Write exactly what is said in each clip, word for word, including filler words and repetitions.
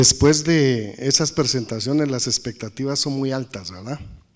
Después de esas presentaciones, las expectativas son muy altas, ¿verdad?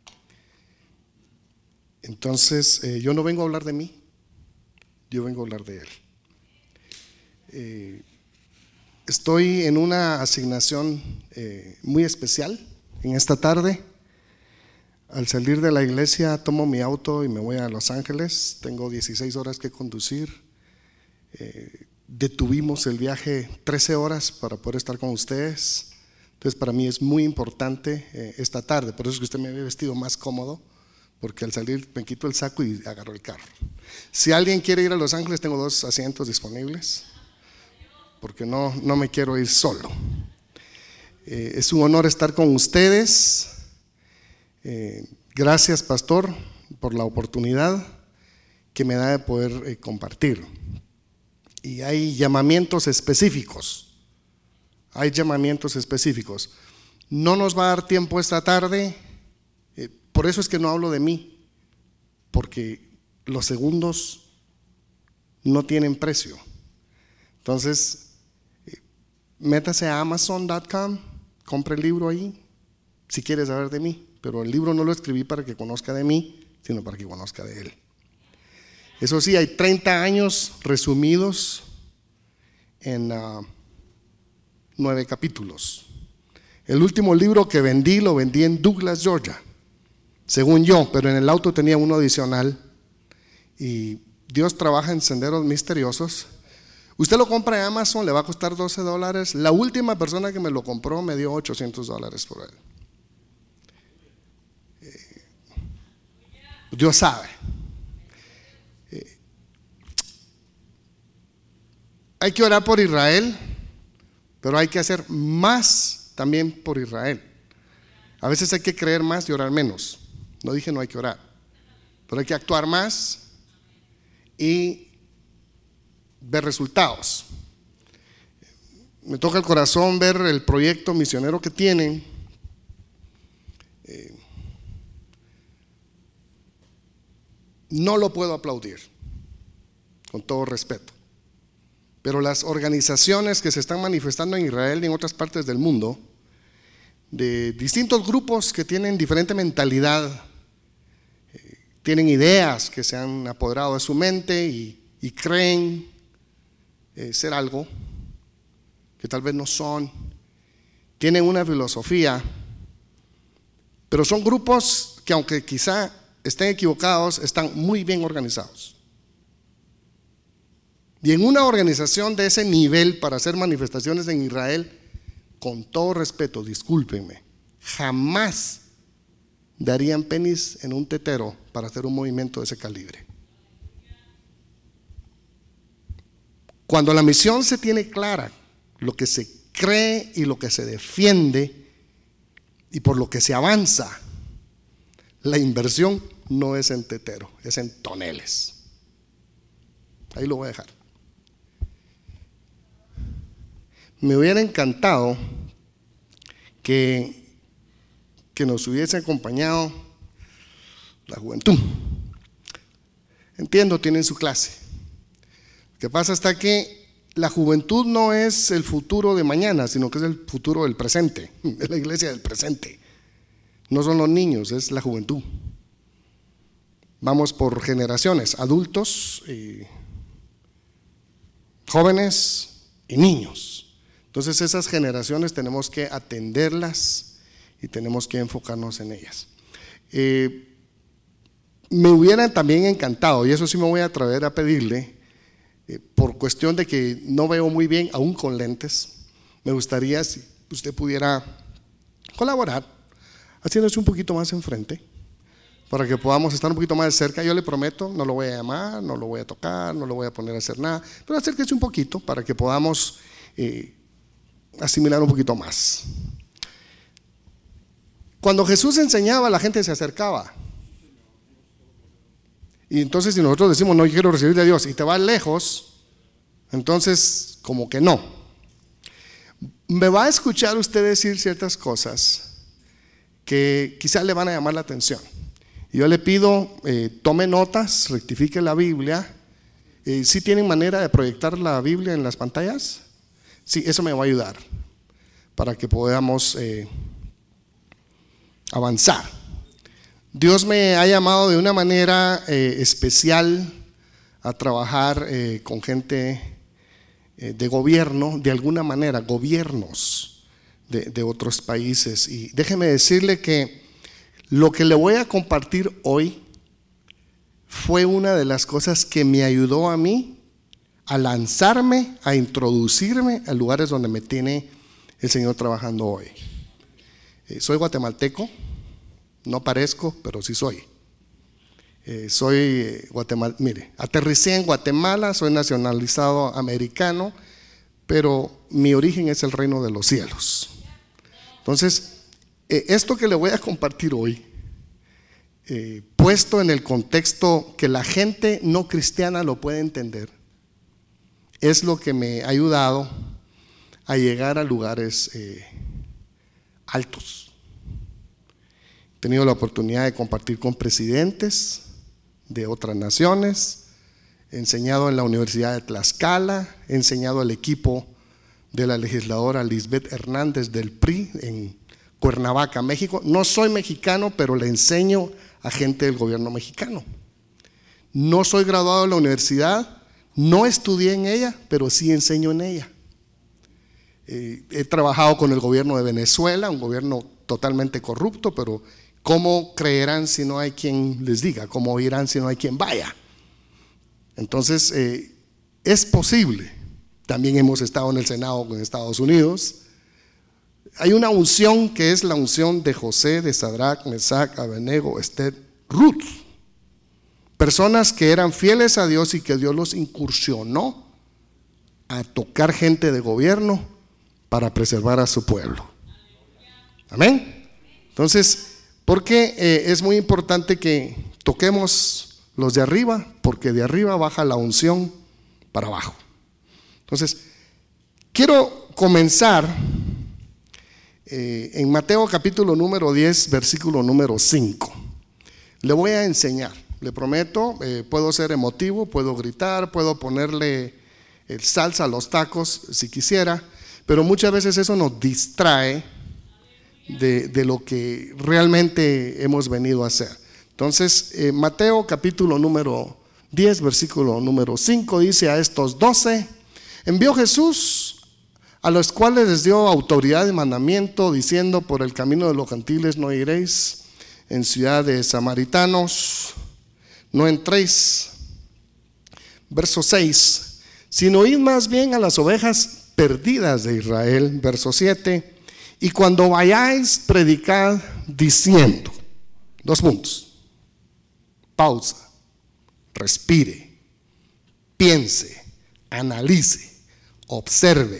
Entonces, eh, yo no vengo a hablar de mí, yo vengo a hablar de Él. Eh, estoy en una asignación eh, muy especial en esta tarde. Al salir de la iglesia, tomo mi auto y me voy a Los Ángeles. Tengo dieciséis horas que conducir. Eh, Detuvimos el viaje trece horas para poder estar con ustedes. Entonces para mí es muy importante eh, esta tarde. Por eso es que usted me había vestido más cómodo, porque al salir me quito el saco y agarro el carro. Si alguien quiere ir a Los Ángeles, tengo dos asientos disponibles, porque no, no me quiero ir solo. eh, Es un honor estar con ustedes. eh, Gracias, pastor, por la oportunidad que me da de poder eh, compartir. Y hay llamamientos específicos, hay llamamientos específicos. No nos va a dar tiempo esta tarde, eh, por eso es que no hablo de mí, porque los segundos no tienen precio. Entonces, eh, métase a amazon punto com, compre el libro ahí, si quiere saber de mí, pero el libro no lo escribí para que conozca de mí, sino para que conozca de Él. Eso sí, hay treinta años resumidos en uh, nueve capítulos. El último libro que vendí, lo vendí en Douglas, Georgia, según yo, pero en el auto tenía uno adicional. Y Dios trabaja en senderos misteriosos. Usted lo compra en Amazon, le va a costar doce dólares. La última persona que me lo compró me dio ochocientos dólares por él. Eh, Dios sabe. Hay que orar por Israel, pero hay que hacer más también por Israel. A veces hay que creer más y orar menos. No dije no hay que orar, pero hay que actuar más y ver resultados. Me toca el corazón ver el proyecto misionero que tienen. Eh, no lo puedo aplaudir, con todo respeto. Pero las organizaciones que se están manifestando en Israel y en otras partes del mundo, de distintos grupos que tienen diferente mentalidad, eh, tienen ideas que se han apoderado de su mente y, y creen eh, ser algo que tal vez no son, tienen una filosofía, pero son grupos que, aunque quizá estén equivocados, están muy bien organizados. Y en una organización de ese nivel para hacer manifestaciones en Israel, con todo respeto, discúlpenme, jamás darían penis en un tetero para hacer un movimiento de ese calibre. Cuando la misión se tiene clara, lo que se cree y lo que se defiende y por lo que se avanza, la inversión no es en tetero, es en toneles. Ahí lo voy a dejar. Me hubiera encantado que, que nos hubiese acompañado la juventud. Entiendo, tienen su clase. Lo que pasa está que la juventud no es el futuro de mañana, sino que es el futuro del presente. Es la iglesia del presente. No son los niños, es la juventud. Vamos por generaciones, adultos, y jóvenes y niños. Entonces esas generaciones tenemos que atenderlas y tenemos que enfocarnos en ellas. Eh, me hubiera también encantado, y eso sí me voy a atrever a pedirle, eh, por cuestión de que no veo muy bien, aún con lentes, me gustaría si usted pudiera colaborar, haciéndose un poquito más enfrente, para que podamos estar un poquito más cerca. Yo le prometo, no lo voy a llamar, no lo voy a tocar, no lo voy a poner a hacer nada, pero acérquese un poquito para que podamos eh, asimilar un poquito más. Cuando Jesús enseñaba, la gente se acercaba. Y entonces si nosotros decimos, no quiero recibir de Dios, y te vas lejos, entonces como que no. Me va a escuchar usted decir ciertas cosas que quizás le van a llamar la atención. Y yo le pido, eh, tome notas, rectifique la Biblia. Eh, ¿Sí tienen manera de proyectar la Biblia en las pantallas? Sí, eso me va a ayudar. para que podamos eh, avanzar. Dios me ha llamado de una manera eh, especial a trabajar eh, con gente eh, de gobierno, de alguna manera, gobiernos de, de otros países. Y déjeme decirle que lo que le voy a compartir hoy fue una de las cosas que me ayudó a mí a lanzarme, a introducirme a lugares donde me tiene el Señor trabajando hoy. Eh, soy guatemalteco, no parezco, pero sí soy. Eh, soy eh, guatemal, mire, aterricé en Guatemala, soy nacionalizado americano, pero mi origen es el reino de los cielos. Entonces, eh, esto que le voy a compartir hoy, eh, puesto en el contexto que la gente no cristiana lo puede entender, es lo que me ha ayudado a llegar a lugares eh, altos. He tenido la oportunidad de compartir con presidentes de otras naciones, he enseñado en la Universidad de Tlaxcala, he enseñado al equipo de la legisladora Lisbeth Hernández del P R I en Cuernavaca, México. No soy mexicano, pero le enseño a gente del gobierno mexicano. No soy graduado de la universidad, no estudié en ella, pero sí enseño en ella. Eh, he trabajado con el gobierno de Venezuela, un gobierno totalmente corrupto, pero ¿cómo creerán si no hay quien les diga? ¿Cómo oirán si no hay quien vaya? Entonces, eh, es posible. También hemos estado en el Senado con Estados Unidos. Hay una unción que es la unción de José, de Sadrach, Mesach, Abednego, Esther, Ruth. Personas que eran fieles a Dios y que Dios los incursionó a tocar gente de gobierno para preservar a su pueblo. Amén. Entonces, porque eh, es muy importante que toquemos los de arriba, porque de arriba baja la unción para abajo. Entonces, quiero comenzar eh, en Mateo capítulo número diez, versículo número cinco. Le voy a enseñar, le prometo, eh, puedo ser emotivo, puedo gritar, puedo ponerle el salsa a los tacos si quisiera, pero muchas veces eso nos distrae de, de lo que realmente hemos venido a hacer. Entonces, eh, Mateo capítulo número diez, versículo número cinco, dice: a estos doce envió Jesús, a los cuales les dio autoridad y mandamiento, diciendo: por el camino de los gentiles no iréis, en ciudad de samaritanos no entréis. Verso seis: sino id más bien a las ovejas perdidas de Israel. Verso siete: y cuando vayáis, predicad diciendo. Dos puntos. Pausa, respire, piense, analice, observe.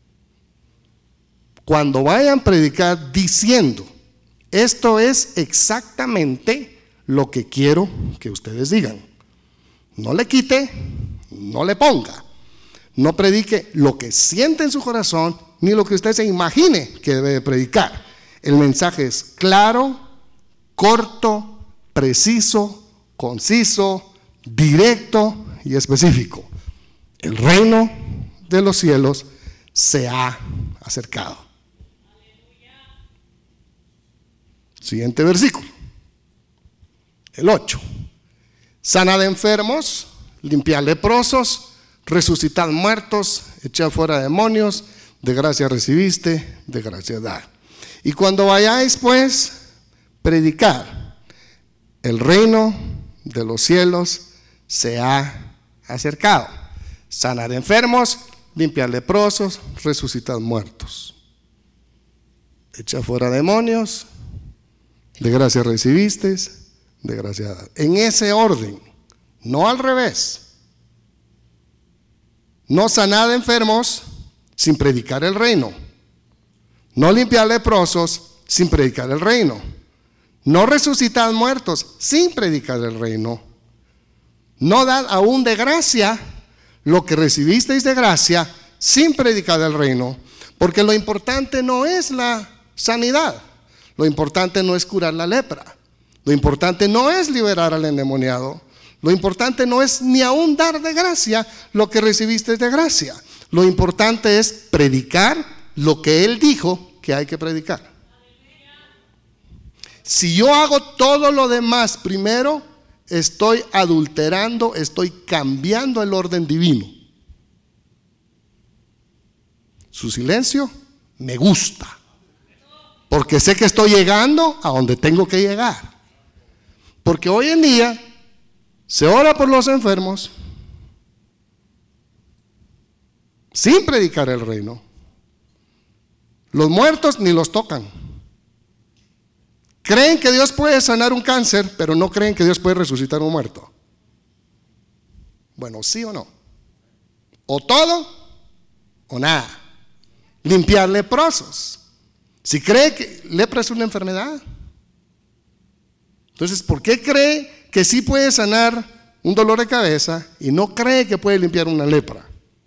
Cuando vayan a predicar diciendo, esto es exactamente lo que quiero que ustedes digan. No le quite, no le ponga, no predique lo que siente en su corazón, ni lo que usted se imagine que debe de predicar. El mensaje es claro, corto, preciso, conciso, directo y específico. El reino de los cielos se ha acercado. Siguiente versículo, el ocho: sanad enfermos, limpiad leprosos, resucitad muertos, echad fuera demonios, de gracia recibiste, de gracia dad. Y cuando vayáis, pues, predicad, el reino de los cielos se ha acercado. Sanad enfermos, limpiad leprosos, resucitad muertos, echad fuera demonios, de gracia recibiste, de gracia dad. En ese orden, no al revés. No sanad enfermos sin predicar el reino. No limpiar leprosos sin predicar el reino. No resucitad muertos sin predicar el reino. No dad aún de gracia lo que recibisteis de gracia sin predicar el reino. Porque lo importante no es la sanidad. Lo importante no es curar la lepra. Lo importante no es liberar al endemoniado. Lo importante no es ni aún dar de gracia lo que recibiste de gracia. Lo importante es predicar lo que Él dijo que hay que predicar. Si yo hago todo lo demás primero, estoy adulterando, estoy cambiando el orden divino. Su silencio me gusta, porque sé que estoy llegando a donde tengo que llegar. Porque hoy en día se ora por los enfermos sin predicar el reino. Los muertos ni los tocan. Creen que Dios puede sanar un cáncer, pero no creen que Dios puede resucitar un muerto. Bueno, ¿sí o no? O todo o nada. Limpiar leprosos. Si cree que lepra es una enfermedad, entonces ¿por qué cree que sí puede sanar un dolor de cabeza y no cree que puede limpiar una lepra?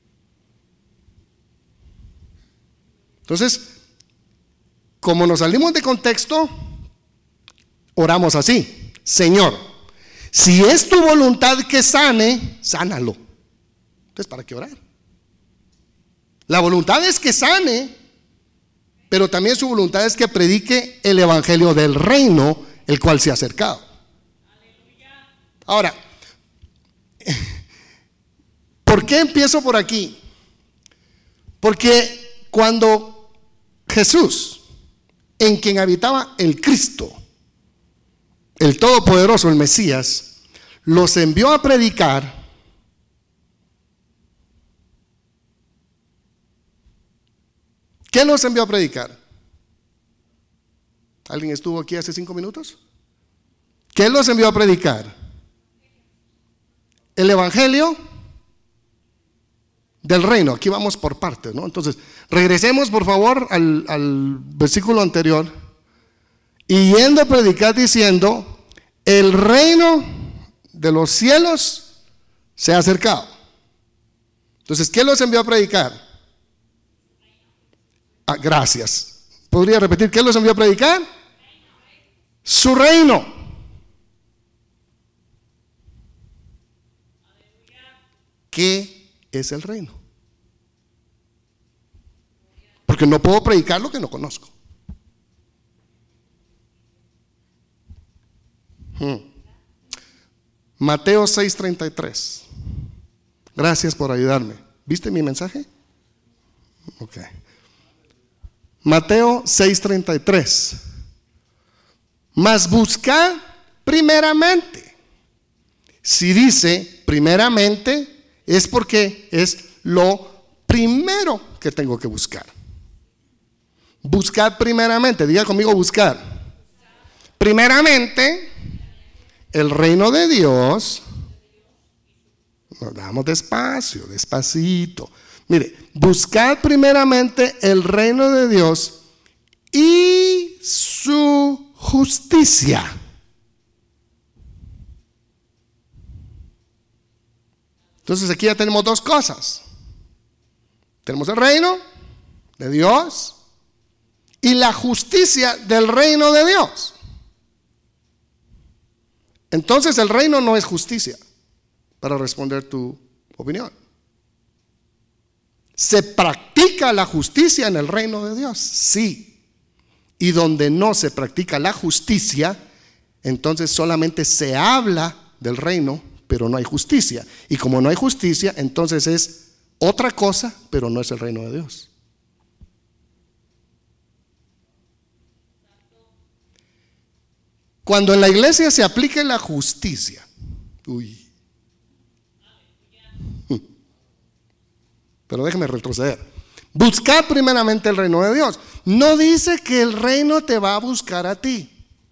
Entonces, como nos salimos de contexto, oramos así: Señor, si es tu voluntad que sane, sánalo. Entonces, ¿para qué orar? La voluntad es que sane, pero también su voluntad es que predique el evangelio del reino, el cual se ha acercado. Ahora, ¿por qué empiezo por aquí? Porque cuando Jesús, en quien habitaba el Cristo, el Todopoderoso, el Mesías, los envió a predicar, ¿qué los envió a predicar? ¿Alguien estuvo aquí hace cinco minutos? ¿Qué los envió a predicar? El evangelio del reino. Aquí vamos por partes, ¿no? Entonces, regresemos por favor al, al versículo anterior. Y yendo a predicar diciendo: el reino de los cielos se ha acercado. Entonces, ¿qué los envió a predicar? Ah, gracias. ¿Podría repetir qué los envió a predicar? Su reino. ¿Qué es el reino? Porque no puedo predicar lo que no conozco. Hmm. Mateo seis treinta y tres. Gracias por ayudarme. ¿Viste mi mensaje? Ok. Mateo seis treinta y tres. Mas buscad primeramente. Si dice primeramente, es porque es lo primero que tengo que buscar. Buscad primeramente. Diga conmigo: buscar. Primeramente el reino de Dios. Nos damos despacio, despacito. Mire, buscad primeramente el reino de Dios y su justicia. Entonces aquí ya tenemos dos cosas. Tenemos el reino de Dios y la justicia del reino de Dios. Entonces el reino no es justicia, para responder tu opinión. ¿Se practica la justicia en el reino de Dios? Sí. Y donde no se practica la justicia, entonces solamente se habla del reino, pero no hay justicia. Y como no hay justicia, entonces es otra cosa, pero no es el reino de Dios. Cuando en la iglesia se aplique la justicia, uy, pero déjeme retroceder. Buscar primeramente el reino de Dios. No dice que el reino te va a buscar a ti.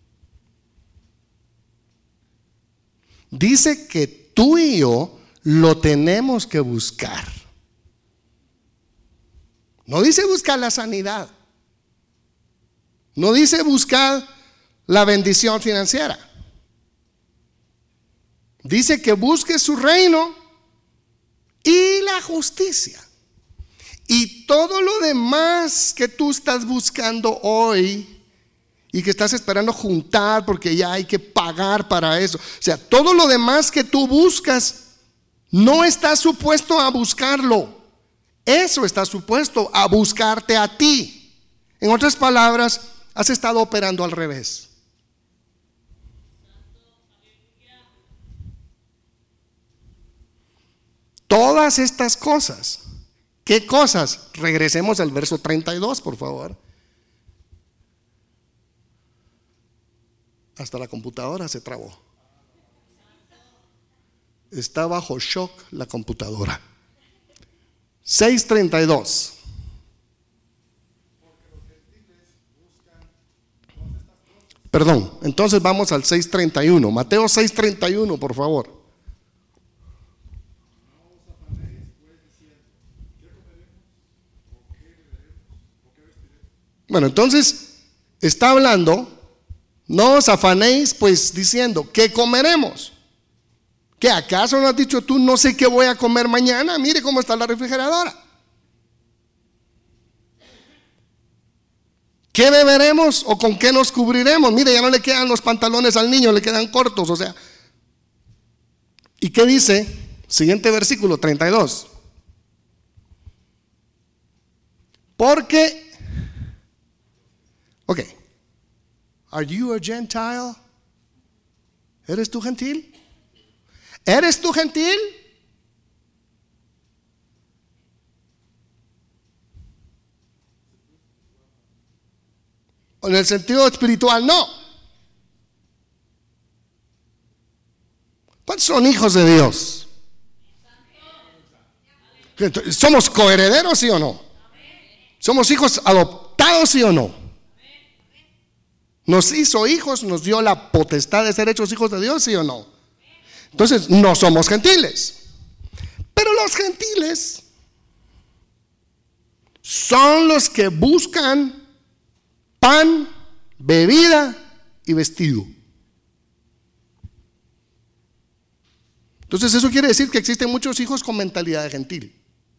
Dice que tú y yo lo tenemos que buscar. No dice buscar la sanidad. No dice buscar la bendición financiera. Dice que busques su reino y la justicia. Y todo lo demás que tú estás buscando hoy y que estás esperando juntar porque ya hay que pagar para eso, o sea, todo lo demás que tú buscas, no estás supuesto a buscarlo. Eso está supuesto a buscarte a ti. En otras palabras, has estado operando al revés. Todas estas cosas. ¿Qué cosas? Regresemos al verso treinta y dos, por favor. Hasta la computadora se trabó. Está bajo shock la computadora. seis treinta y dos. Perdón, entonces vamos al seis treinta y uno. Mateo seis treinta y uno, por favor. Bueno, entonces está hablando, no os afanéis pues diciendo, ¿qué comeremos? ¿Qué acaso no has dicho tú, no sé qué voy a comer mañana? Mire cómo está la refrigeradora. ¿Qué beberemos o con qué nos cubriremos? Mire, ya no le quedan los pantalones al niño, le quedan cortos, o sea. ¿Y qué dice? Siguiente versículo, treinta y dos. Porque, ok, ¿are you a Gentile? ¿Eres tú gentil? ¿Eres tú gentil? En el sentido espiritual, no. ¿Cuántos son hijos de Dios? ¿Somos coherederos, sí o no? ¿Somos hijos adoptados, sí o no? Nos hizo hijos, nos dio la potestad de ser hechos hijos de Dios, sí o no. Entonces no somos gentiles. Pero los gentiles son los que buscan pan, bebida y vestido. Entonces eso quiere decir que existen muchos hijos con mentalidad de gentil.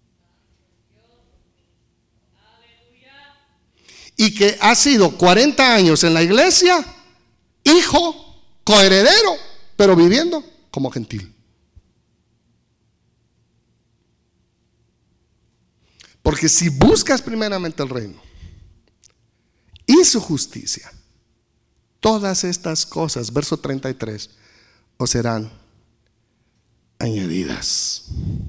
Y que ha sido cuarenta años en la iglesia, hijo, coheredero, pero viviendo como gentil. Porque si buscas primeramente el reino y su justicia, todas estas cosas, verso treinta y tres, os serán añadidas.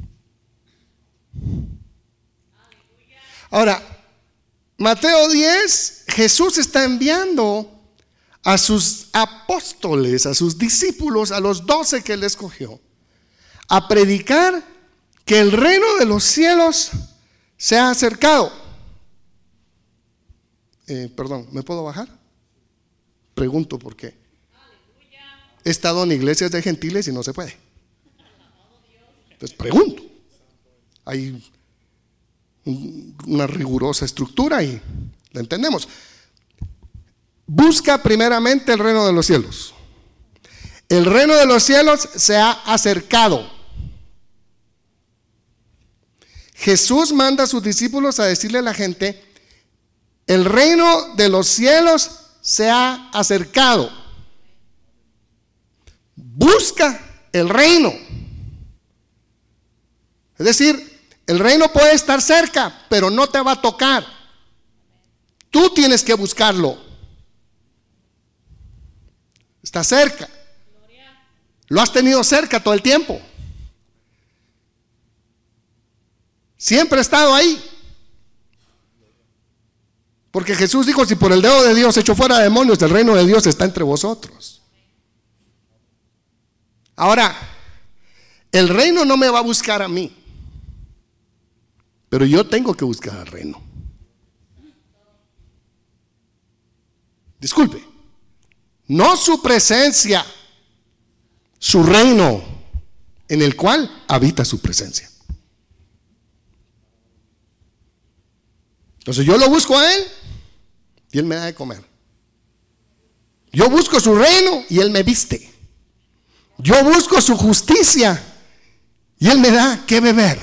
Ahora, Mateo diez, Jesús está enviando a sus apóstoles, a sus discípulos, a los doce que él escogió, a predicar que el reino de los cielos se ha acercado. Eh, perdón, ¿me puedo bajar? Pregunto por qué. He estado en iglesias de gentiles y no se puede. Entonces pregunto. Hay una rigurosa estructura y la entendemos. Busca primeramente el reino de los cielos. El reino de los cielos se ha acercado. Jesús manda a sus discípulos a decirle a la gente: el reino de los cielos se ha acercado. Busca el reino. Es decir, el reino puede estar cerca, pero no te va a tocar. Tú tienes que buscarlo. Está cerca. Lo has tenido cerca todo el tiempo. Siempre ha estado ahí. Porque Jesús dijo: si por el dedo de Dios echo fuera demonios, el reino de Dios está entre vosotros. Ahora, el reino no me va a buscar a mí, pero yo tengo que buscar al reino. Disculpe, no su presencia, su reino, en el cual habita su presencia. Entonces yo lo busco a él y él me da de comer. Yo busco su reino y él me viste. Yo busco su justicia y él me da que beber.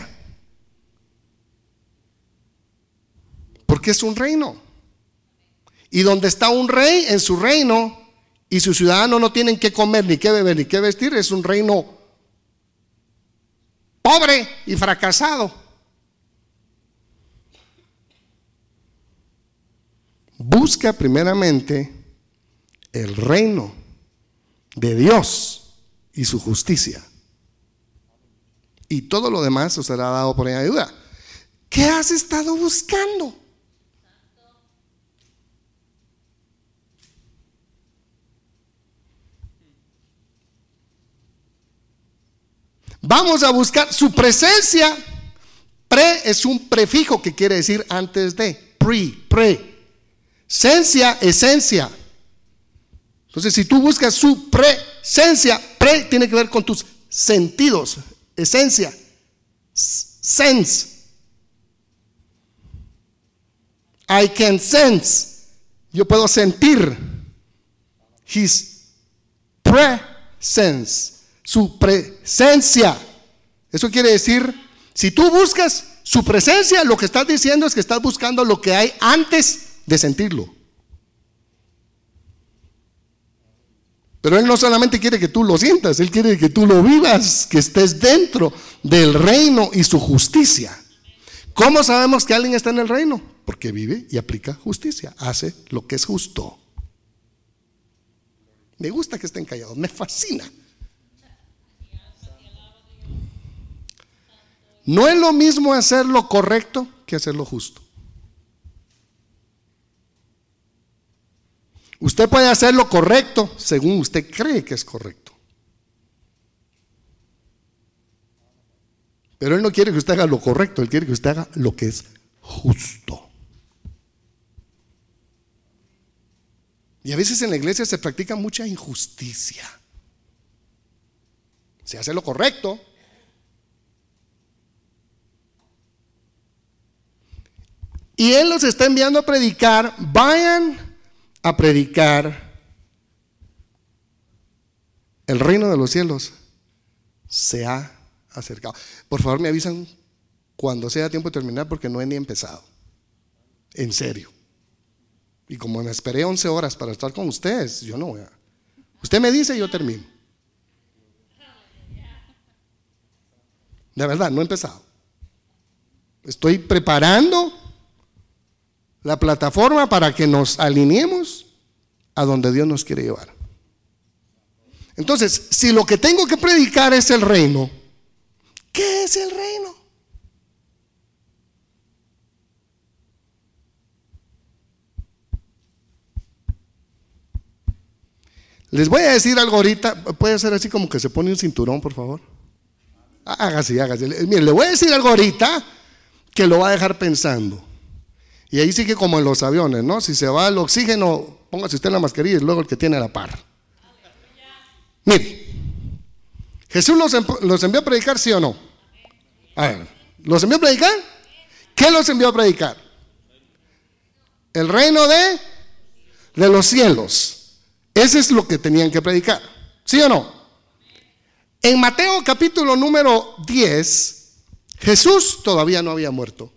Porque es un reino. Y donde está un rey en su reino y sus ciudadanos no tienen que comer, ni que beber, ni que vestir, es un reino pobre y fracasado. busca primeramente el reino de Dios y su justicia, y todo lo demás os será dado por añadidura. ¿Qué has estado buscando? Vamos a buscar su presencia. Pre es un prefijo que quiere decir antes de. Pre, pre. Sencia, esencia. Entonces, si tú buscas su presencia, pre tiene que ver con tus sentidos. Esencia, sense. I can sense. Yo puedo sentir his presence, su presencia. Eso quiere decir, si tú buscas su presencia, lo que estás diciendo es que estás buscando lo que hay antes de sentirlo. Pero Él no solamente quiere que tú lo sientas, Él quiere que tú lo vivas, que estés dentro del reino y su justicia. ¿Cómo sabemos que alguien está en el reino? Porque vive y aplica justicia, hace lo que es justo. Me gusta que estén callados, me fascina. No es lo mismo hacer lo correcto que hacer lo justo. Usted puede hacer lo correcto según usted cree que es correcto, pero Él no quiere que usted haga lo correcto, Él quiere que usted haga lo que es justo. Y a veces en la iglesia se practica mucha injusticia. Se hace lo correcto, y Él los está enviando a predicar. Vayan a predicar, el reino de los cielos se ha acercado. Por favor, me avisan cuando sea tiempo de terminar, porque no he ni empezado. En serio. Y como me esperé once horas para estar con ustedes, yo no voy a. Usted me dice y yo termino. De verdad, no he empezado. Estoy preparando la plataforma para que nos alineemos a donde Dios nos quiere llevar. Entonces, si lo que tengo que predicar es el reino, ¿qué es el reino? Les voy a decir algo ahorita. Puede ser así como que se pone un cinturón, por favor. Hágase, hágase. Mire, le voy a decir algo ahorita que lo va a dejar pensando. Y ahí sí que como en los aviones, ¿no? Si se va el oxígeno, póngase usted la mascarilla y luego el que tiene la par. Mire, ¿Jesús los, los envió a predicar, sí o no? A ver, ¿los envió a predicar? ¿Qué los envió a predicar? El reino de, de los cielos. Ese es lo que tenían que predicar, ¿sí o no? En Mateo capítulo número diez, Jesús todavía no había muerto.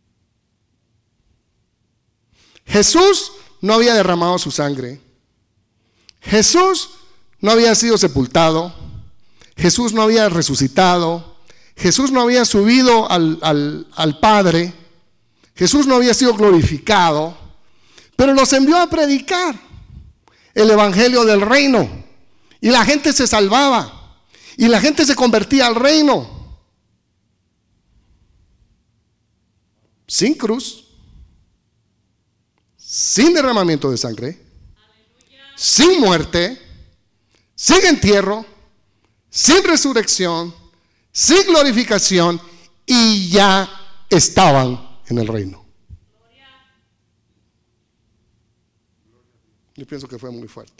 Jesús no había derramado su sangre. Jesús no había sido sepultado. Jesús no había resucitado. Jesús no había subido al, al, al Padre. Jesús no había sido glorificado. Pero los envió a predicar el evangelio del reino. Y la gente se salvaba. Y la gente se convertía al reino. Sin cruz, sin derramamiento de sangre, sin muerte, sin entierro, sin resurrección, sin glorificación, y ya estaban en el reino. Yo pienso que fue muy fuerte.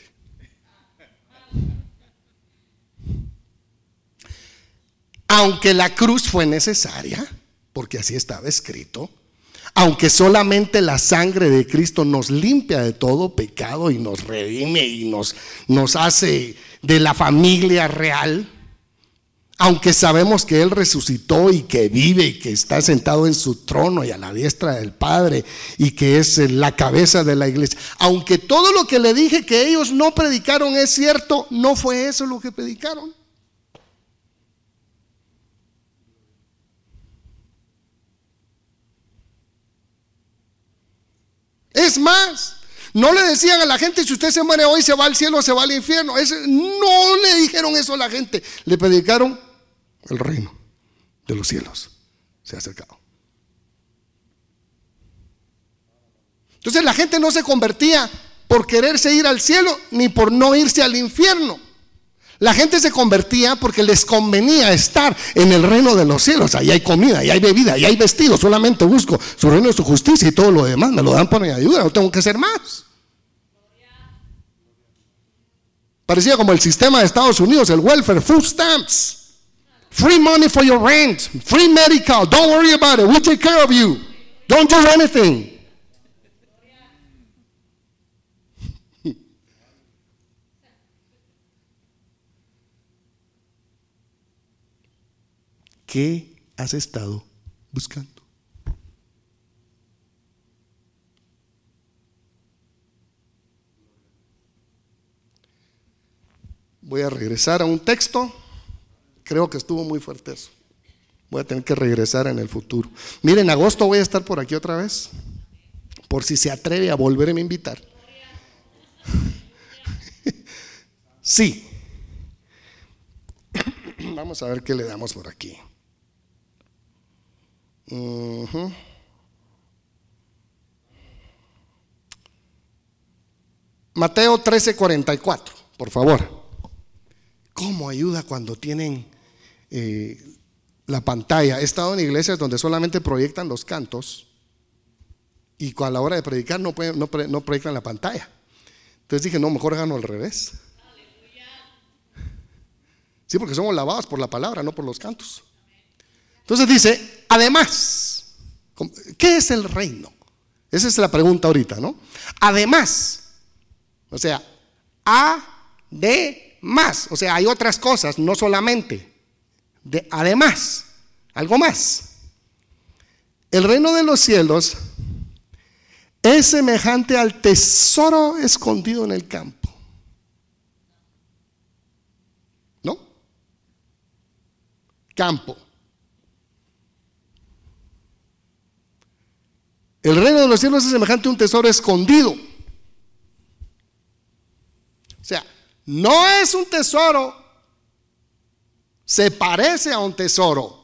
Aunque la cruz fue necesaria, porque así estaba escrito, aunque solamente la sangre de Cristo nos limpia de todo pecado y nos redime y nos, nos hace de la familia real, aunque sabemos que Él resucitó y que vive y que está sentado en su trono y a la diestra del Padre y que es la cabeza de la iglesia, aunque todo lo que le dije que ellos no predicaron es cierto, no fue eso lo que predicaron. Es más, No le decían a la gente: si usted se muere hoy se va al cielo o se va al infierno. Ese, no le dijeron eso a la gente. Le predicaron: el reino de los cielos se ha acercado. Entonces la gente no se convertía por quererse ir al cielo ni por no irse al infierno. La gente se convertía porque les convenía estar en el reino de los cielos. Ahí hay comida, ahí hay bebida, ahí hay vestido. Solamente busco su reino y su justicia, y todo lo demás me lo dan por mi ayuda. No tengo que hacer más. Parecía como el sistema de Estados Unidos, el welfare, food stamps, free money for your rent, free medical, don't worry about it, we take care of you, don't do anything. ¿Qué has estado buscando? Voy a regresar a un texto. Creo que estuvo muy fuerte eso. Voy a tener que regresar en el futuro. Miren, en agosto voy a estar por aquí otra vez, por si se atreve a volverme a invitar. Sí. Vamos a ver qué le damos por aquí. Uh-huh. Mateo trece cuarenta y cuatro, por favor. ¿Cómo ayuda cuando tienen eh, la pantalla? He estado en iglesias donde solamente proyectan los cantos y a la hora de predicar no, pueden, no, no proyectan la pantalla. Entonces dije: no, mejor háganlo al revés. Sí, porque somos lavados por la palabra, no por los cantos. Entonces dice: además, ¿qué es el reino? Esa es la pregunta ahorita, ¿no? Además, o sea, además, o sea, hay otras cosas, no solamente. De, además, algo más. El reino de los cielos es semejante al tesoro escondido en el campo. ¿No? Campo. El reino de los cielos es semejante a un tesoro escondido. O sea, no es un tesoro, se parece a un tesoro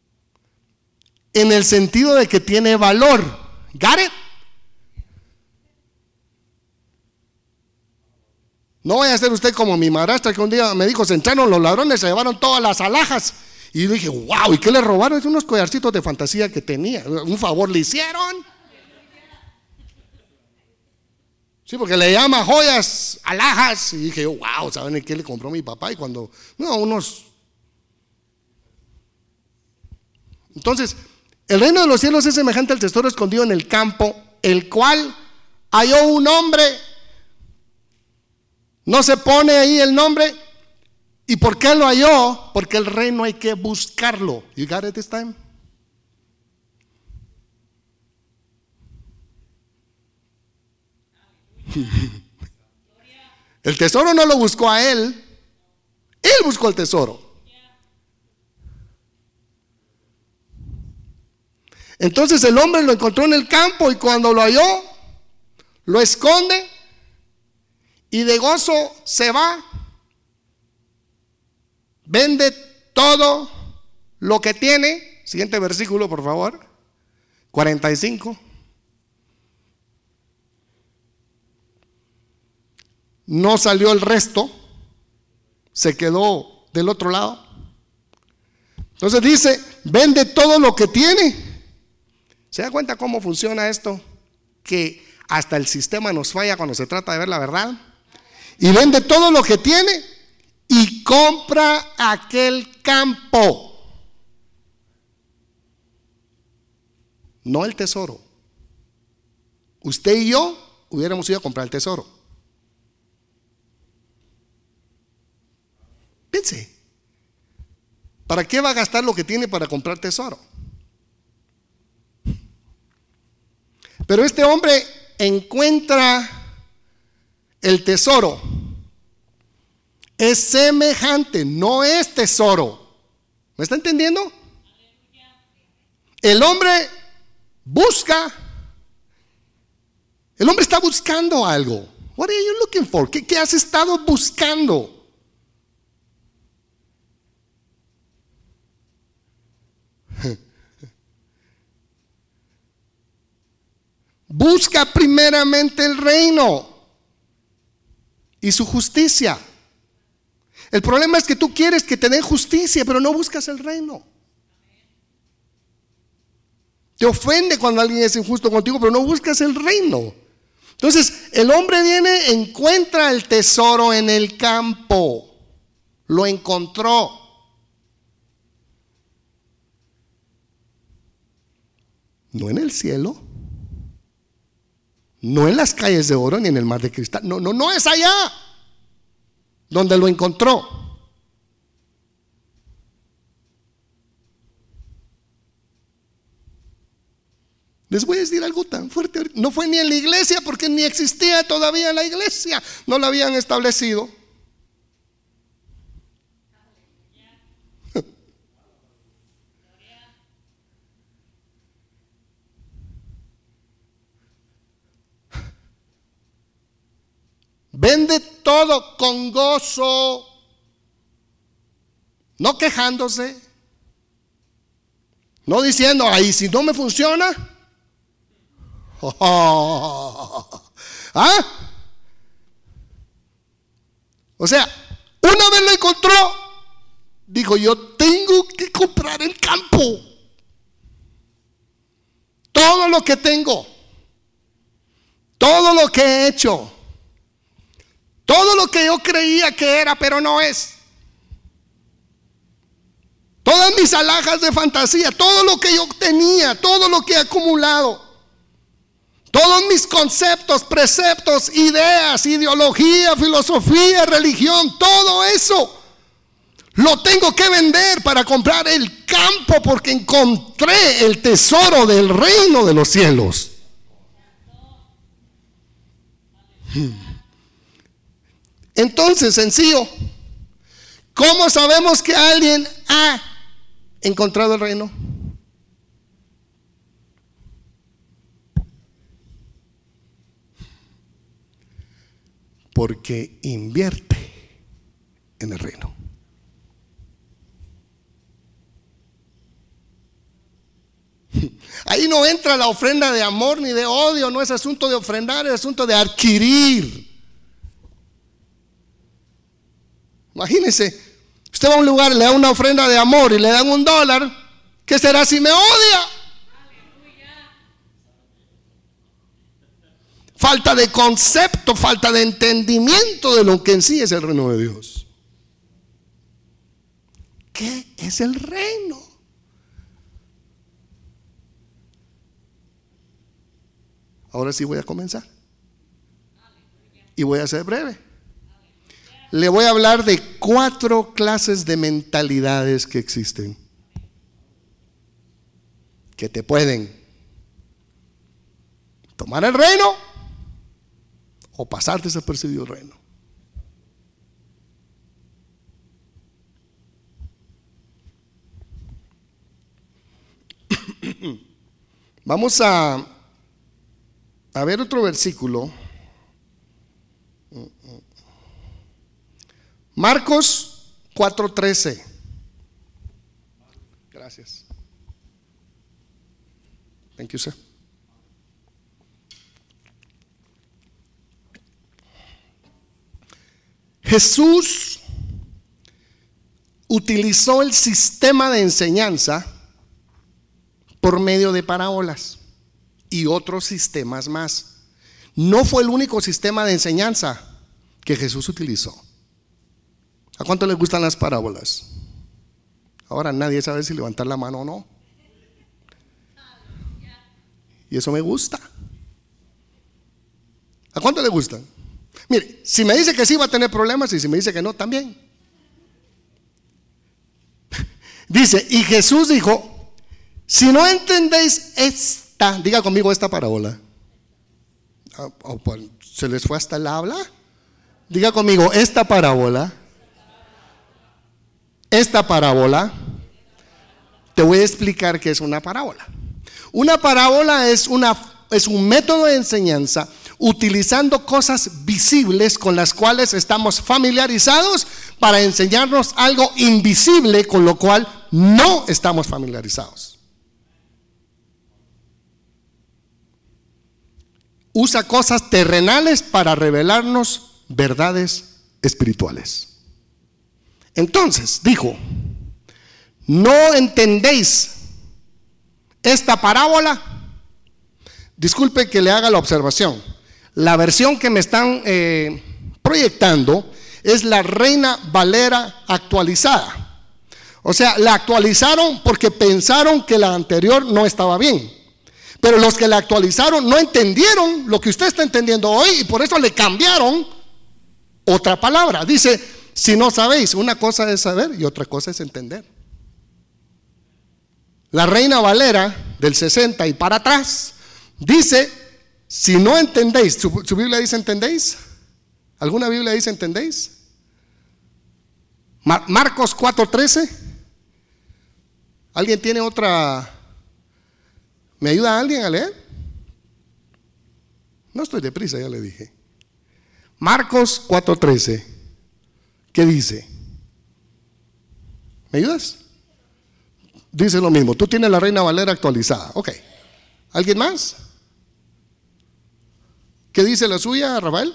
en el sentido de que tiene valor. ¿Got it? No vaya a ser usted como mi madrastra, que un día me dijo: se entraron los ladrones, se llevaron todas las alhajas. Y yo dije: wow, ¿y qué le robaron? Es unos collarcitos de fantasía que tenía. Un favor le hicieron. Sí, porque le llama joyas, alhajas. Y dije yo: wow, ¿saben qué le compró mi papá? Y cuando, no, unos. Entonces, el reino de los cielos es semejante al tesoro escondido en el campo, el cual halló un hombre. No se pone ahí el nombre. ¿Y por qué lo halló? Porque el reino hay que buscarlo. You got it this time? El tesoro no lo buscó a él, él buscó el tesoro. Entonces el hombre lo encontró en el campo, y cuando lo halló, lo esconde y de gozo se va, vende todo lo que tiene. Siguiente versículo, por favor. cuarenta y cinco. No salió el resto, se quedó del otro lado. Entonces dice: vende todo lo que tiene. ¿Se da cuenta cómo funciona esto? Que hasta el sistema nos falla cuando se trata de ver la verdad. Y vende todo lo que tiene y compra aquel campo. No el tesoro. Usted y yo hubiéramos ido a comprar el tesoro. Piense, ¿para qué va a gastar lo que tiene para comprar tesoro? Pero este hombre encuentra el tesoro. Es semejante, no es tesoro. ¿Me está entendiendo? El hombre busca El hombre está buscando algo. What are you looking for? ¿Qué, qué has estado buscando? Busca primeramente el reino y su justicia. El problema es que tú quieres que te den justicia, pero no buscas el reino. Te ofende cuando alguien es injusto contigo, pero no buscas el reino. Entonces, el hombre viene, encuentra el tesoro en el campo. Lo encontró. No en el cielo. No en las calles de oro ni en el mar de cristal. No, no, no es allá donde lo encontró. Les voy a decir algo tan fuerte. No fue ni en la iglesia, porque ni existía todavía la iglesia. No la habían establecido. Vende todo con gozo, no quejándose, no diciendo, ay, si no me funciona. ¿Ah? O sea, una vez lo encontró, dijo, yo tengo que comprar el campo. Todo lo que tengo, todo lo que he hecho, todo lo que yo creía que era, pero no es. Todas mis alhajas de fantasía, todo lo que yo tenía, todo lo que he acumulado, todos mis conceptos, preceptos, ideas, ideología, filosofía, religión, todo eso lo tengo que vender para comprar el campo, porque encontré el tesoro del reino de los cielos. Entonces, sencillo, ¿cómo sabemos que alguien ha encontrado el reino? Porque invierte en el reino. Ahí no entra la ofrenda de amor ni de odio, no es asunto de ofrendar, es asunto de adquirir. Imagínense, usted va a un lugar, le da una ofrenda de amor y le dan un dólar, ¿qué será si me odia? Falta de concepto, falta de entendimiento de lo que en sí es el reino de Dios. ¿Qué es el reino? Ahora sí voy a comenzar. Y voy a ser breve. Le voy a hablar de cuatro clases de mentalidades que existen, que te pueden tomar el reino o pasar desapercibido el reino. Vamos a, a ver otro versículo. Marcos cuatro trece. Gracias. Thank you, sir. Jesús utilizó el sistema de enseñanza por medio de parábolas y otros sistemas más. No fue el único sistema de enseñanza que Jesús utilizó. ¿A cuánto les gustan las parábolas? Ahora nadie sabe si levantar la mano o no. Y eso me gusta. ¿A cuánto les gustan? Mire, si me dice que sí va a tener problemas, y si me dice que no, también. Dice, y Jesús dijo, si no entendéis esta, diga conmigo esta parábola. ¿Se les fue hasta el habla? Diga conmigo, esta parábola. Esta parábola, te voy a explicar qué es una parábola. Una parábola es, una, es un método de enseñanza utilizando cosas visibles con las cuales estamos familiarizados para enseñarnos algo invisible con lo cual no estamos familiarizados. Usa cosas terrenales para revelarnos verdades espirituales. Entonces dijo: ¿no entendéis esta parábola? Disculpe que le haga la observación. La versión que me están eh, proyectando es la Reina Valera actualizada. O sea, la actualizaron porque pensaron que la anterior no estaba bien. Pero los que la actualizaron no entendieron lo que usted está entendiendo hoy y por eso le cambiaron otra palabra. Dice: si no sabéis, una cosa es saber y otra cosa es entender. La Reina Valera del sesenta y para atrás dice: si no entendéis. ¿Su, su Biblia dice entendéis? ¿Alguna Biblia dice entendéis? Mar, Marcos cuatro trece. ¿Alguien tiene otra? ¿Me ayuda alguien a leer? No estoy deprisa, ya le dije. Marcos cuatro trece. ¿Qué dice? ¿Me ayudas? Dice lo mismo. Tú tienes la Reina Valera actualizada. Ok. ¿Alguien más? ¿Qué dice la suya, Rafael?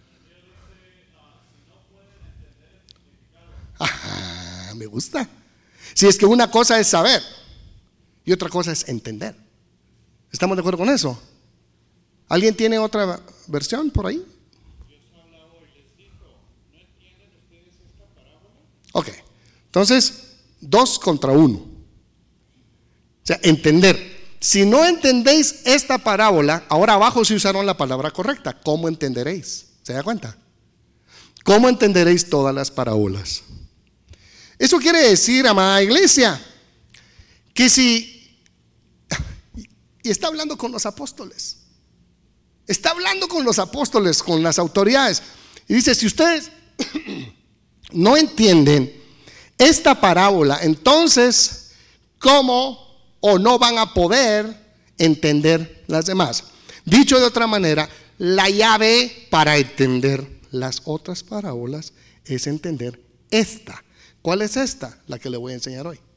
Ah, me gusta. Si es que una cosa es saber y otra cosa es entender. ¿Estamos de acuerdo con eso? ¿Alguien tiene otra versión por ahí? Ok. Entonces, dos contra uno. O sea, entender. Si no entendéis esta parábola, ahora abajo se usaron la palabra correcta. ¿Cómo entenderéis? ¿Se da cuenta? ¿Cómo entenderéis todas las parábolas? Eso quiere decir, amada iglesia, que si, y está hablando con los apóstoles, está hablando con los apóstoles, con las autoridades, y dice: si ustedes no entienden esta parábola, entonces, ¿cómo o no van a poder entender las demás? Dicho de otra manera, la llave para entender las otras parábolas es entender esta. ¿Cuál es esta? La que le voy a enseñar hoy.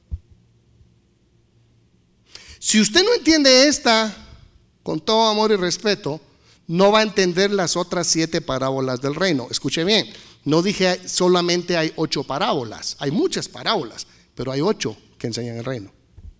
Si usted no entiende esta, con todo amor y respeto, no va a entender las otras siete parábolas del reino. Escuche bien, no dije solamente hay ocho parábolas, hay muchas parábolas, pero hay ocho que enseñan el reino.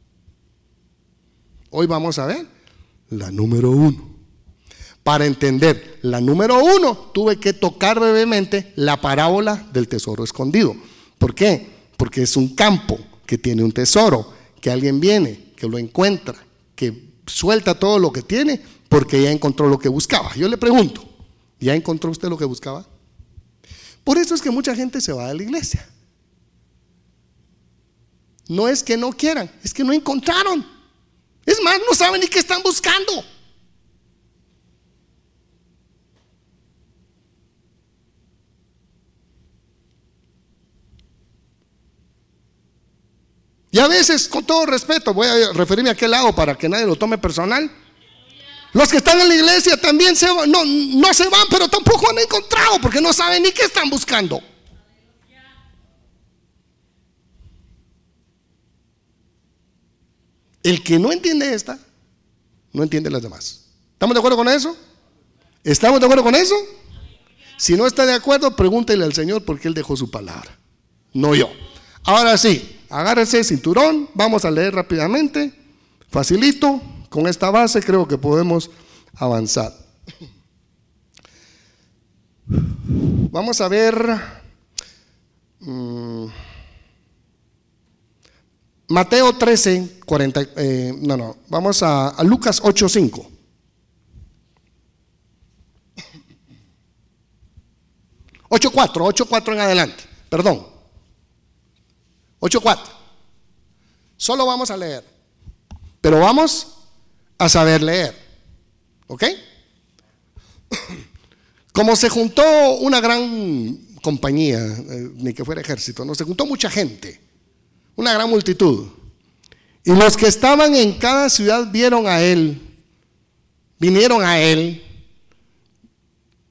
Hoy vamos a ver la número uno. Para entender la número uno, tuve que tocar brevemente la parábola del tesoro escondido. ¿Por qué? Porque es un campo que tiene un tesoro, que alguien viene, que lo encuentra, que suelta todo lo que tiene porque ya encontró lo que buscaba. Yo le pregunto, ¿ya encontró usted lo que buscaba? Por eso es que mucha gente se va de la iglesia. No es que no quieran, es que no encontraron. Es más, no saben ni qué están buscando. Y a veces, con todo respeto, voy a referirme a aquel lado para que nadie lo tome personal. Los que están en la iglesia también se van, no, no se van, pero tampoco han encontrado porque no saben ni qué están buscando. El que no entiende esta, no entiende las demás. ¿Estamos de acuerdo con eso? ¿Estamos de acuerdo con eso? Si no está de acuerdo, pregúntele al Señor porque Él dejó su palabra, no yo. Ahora sí, agárrese el cinturón, vamos a leer rápidamente, facilito, con esta base creo que podemos avanzar. Vamos a ver um, Mateo trece, cuarenta, eh, no, no, vamos a, a Lucas ocho cinco. ocho cuatro, ocho cuatro en adelante, perdón. ocho cuatro. Solo vamos a leer, pero vamos a saber leer. ¿Ok? Como se juntó una gran compañía, eh, ni que fuera ejército, no, se juntó mucha gente, una gran multitud. Y los que estaban en cada ciudad vieron a él, vinieron a él,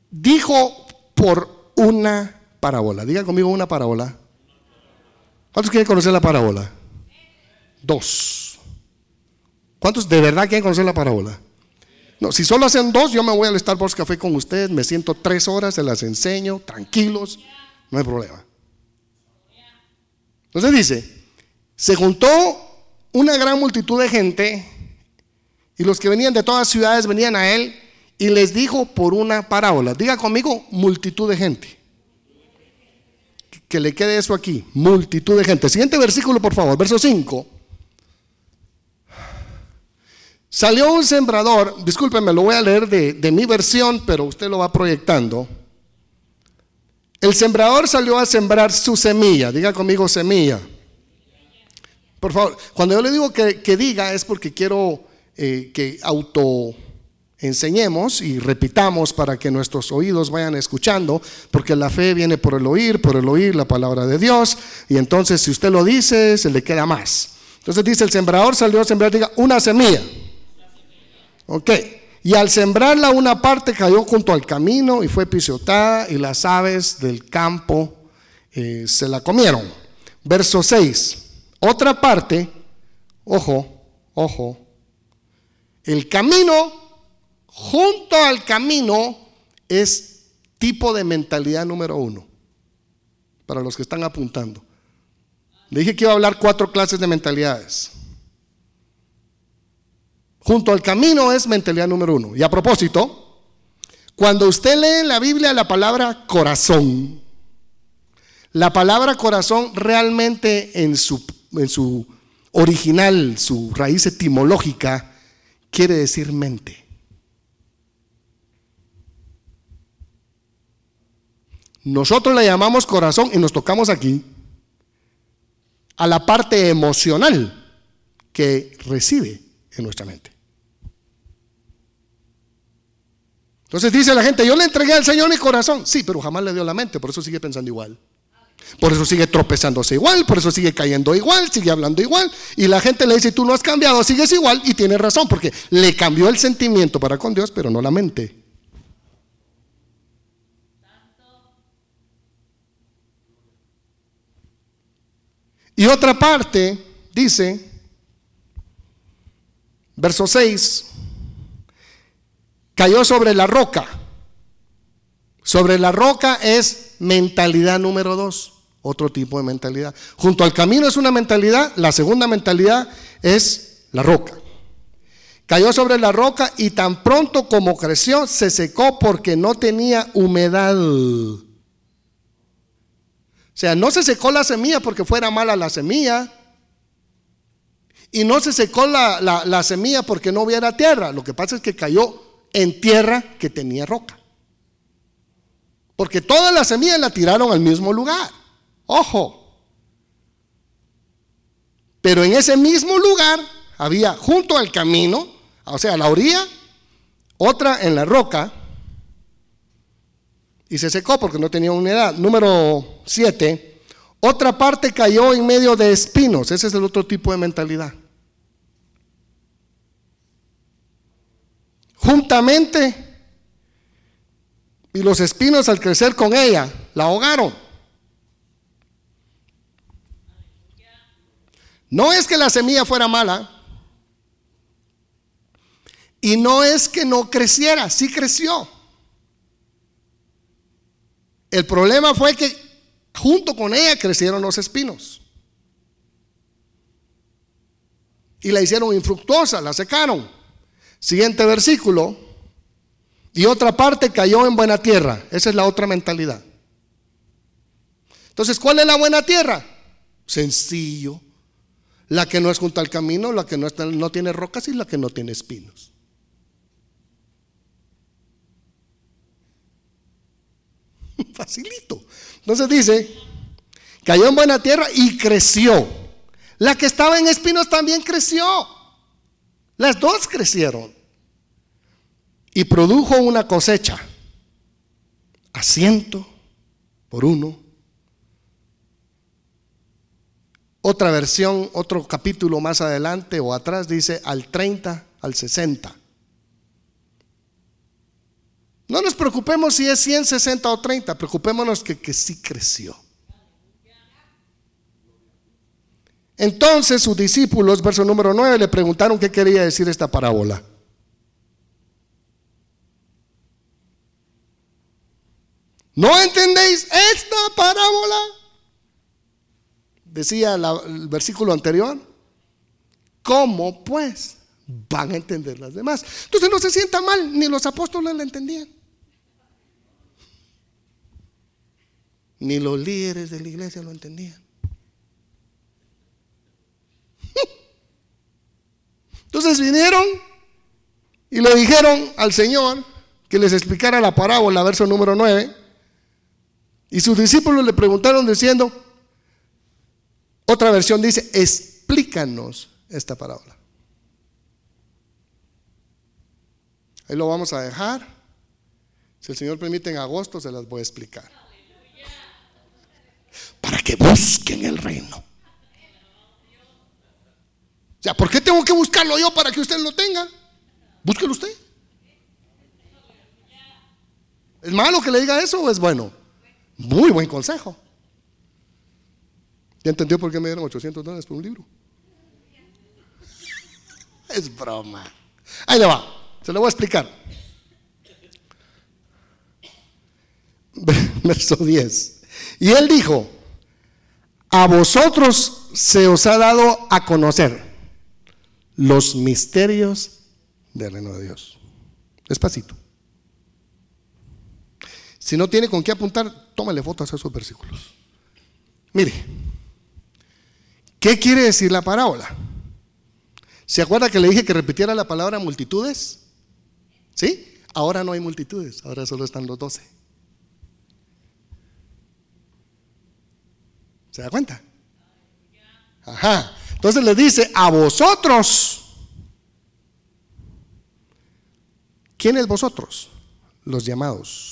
dijo por una parábola. Diga conmigo una parábola. ¿Cuántos quieren conocer la parábola? Dos. ¿Cuántos de verdad quieren conocer la parábola? No, si solo hacen dos, yo me voy al Starbucks Café con ustedes, me siento tres horas, se las enseño, tranquilos, no hay problema. Entonces dice, se juntó una gran multitud de gente y los que venían de todas las ciudades venían a él y les dijo por una parábola. Diga conmigo, multitud de gente. Que le quede eso aquí, multitud de gente. Siguiente versículo, por favor, verso cinco. Salió un sembrador, discúlpenme, lo voy a leer de, de mi versión, pero usted lo va proyectando. El sembrador salió a sembrar su semilla. Diga conmigo, semilla. Por favor, cuando yo le digo que, que diga es porque quiero eh, que auto enseñemos y repitamos para que nuestros oídos vayan escuchando, porque la fe viene por el oír, por el oír la palabra de Dios, y entonces si usted lo dice, se le queda más. Entonces dice, el sembrador salió a sembrar, diga, una semilla. Ok, y al sembrarla una parte cayó junto al camino y fue pisotada y las aves del campo eh, se la comieron. Verso seis, otra parte, ojo, ojo, el camino, junto al camino es tipo de mentalidad número uno, para los que están apuntando. Le dije que iba a hablar cuatro clases de mentalidades. Junto al camino es mentalidad número uno. Y a propósito, cuando usted lee en la Biblia la palabra corazón, la palabra corazón realmente en su, en su original, su raíz etimológica, quiere decir mente. Nosotros le llamamos corazón y nos tocamos aquí a la parte emocional que reside en nuestra mente. Entonces dice la gente, yo le entregué al Señor mi corazón. Sí, pero jamás le dio la mente, por eso sigue pensando igual. Por eso sigue tropezándose igual, por eso sigue cayendo igual, sigue hablando igual. Y la gente le dice, tú no has cambiado, sigues igual. Y tiene razón, porque le cambió el sentimiento para con Dios, pero no la mente. Y otra parte dice, verso seis, cayó sobre la roca. Sobre la roca es mentalidad número dos, otro tipo de mentalidad. Junto al camino es una mentalidad, la segunda mentalidad es la roca. Cayó sobre la roca y tan pronto como creció se secó porque no tenía humedad. O sea, no se secó la semilla porque fuera mala la semilla. Y no se secó la, la, la semilla porque no hubiera tierra. Lo que pasa es que cayó en tierra que tenía roca. Porque toda la semilla la tiraron al mismo lugar. Ojo. Pero en ese mismo lugar había junto al camino, o sea, a la orilla, otra en la roca. Y se secó porque no tenía humedad. Número siete. Otra parte cayó en medio de espinos. Ese es el otro tipo de mentalidad. Juntamente, y los espinos al crecer con ella la ahogaron. No es que la semilla fuera mala, y no es que no creciera, sí creció. El problema fue que junto con ella crecieron los espinos y la hicieron infructuosa, la secaron. Siguiente versículo. Y otra parte cayó en buena tierra. Esa es la otra mentalidad. Entonces, ¿cuál es la buena tierra? Sencillo. La que no es junto al camino, la que no, está, no tiene rocas y la que no tiene espinos. Facilito. Entonces dice, cayó en buena tierra y creció. La que estaba en espinos también creció. Las dos crecieron. Y produjo una cosecha a ciento por uno. Otra versión, otro capítulo más adelante o atrás dice al treinta, al sesenta. No nos preocupemos si es cien, sesenta o treinta, preocupémonos que, que sí creció. Entonces sus discípulos, verso número nueve, le preguntaron qué quería decir esta parábola. ¿No entendéis esta parábola? Decía la, el versículo anterior. ¿Cómo pues van a entender las demás? Entonces no se sienta mal, ni los apóstoles la entendían, ni los líderes de la iglesia lo entendían. Entonces vinieron y le dijeron al Señor que les explicara la parábola, verso número nueve. Y sus discípulos le preguntaron diciendo, otra versión dice, explícanos esta parábola. Ahí lo vamos a dejar. Si el Señor permite, en agosto se las voy a explicar. Para que busquen el reino. O sea, ¿por qué tengo que buscarlo yo para que usted lo tenga? Búsquelo usted. ¿Es malo que le diga eso o es bueno? Muy buen consejo. ¿Ya entendió por qué me dieron ochocientos dólares por un libro? Es broma. Ahí le va, se lo voy a explicar. Verso diez. Y él dijo, a vosotros se os ha dado a conocer los misterios del reino de Dios. Despacito. Si no tiene con qué apuntar, tómale fotos a esos versículos. Mire, ¿qué quiere decir la parábola? ¿Se acuerda que le dije que repitiera la palabra multitudes? ¿Sí? Ahora no hay multitudes, ahora solo están los doce. ¿Se da cuenta? Ajá. Entonces le dice, a vosotros. ¿Quiénes vosotros? Los llamados.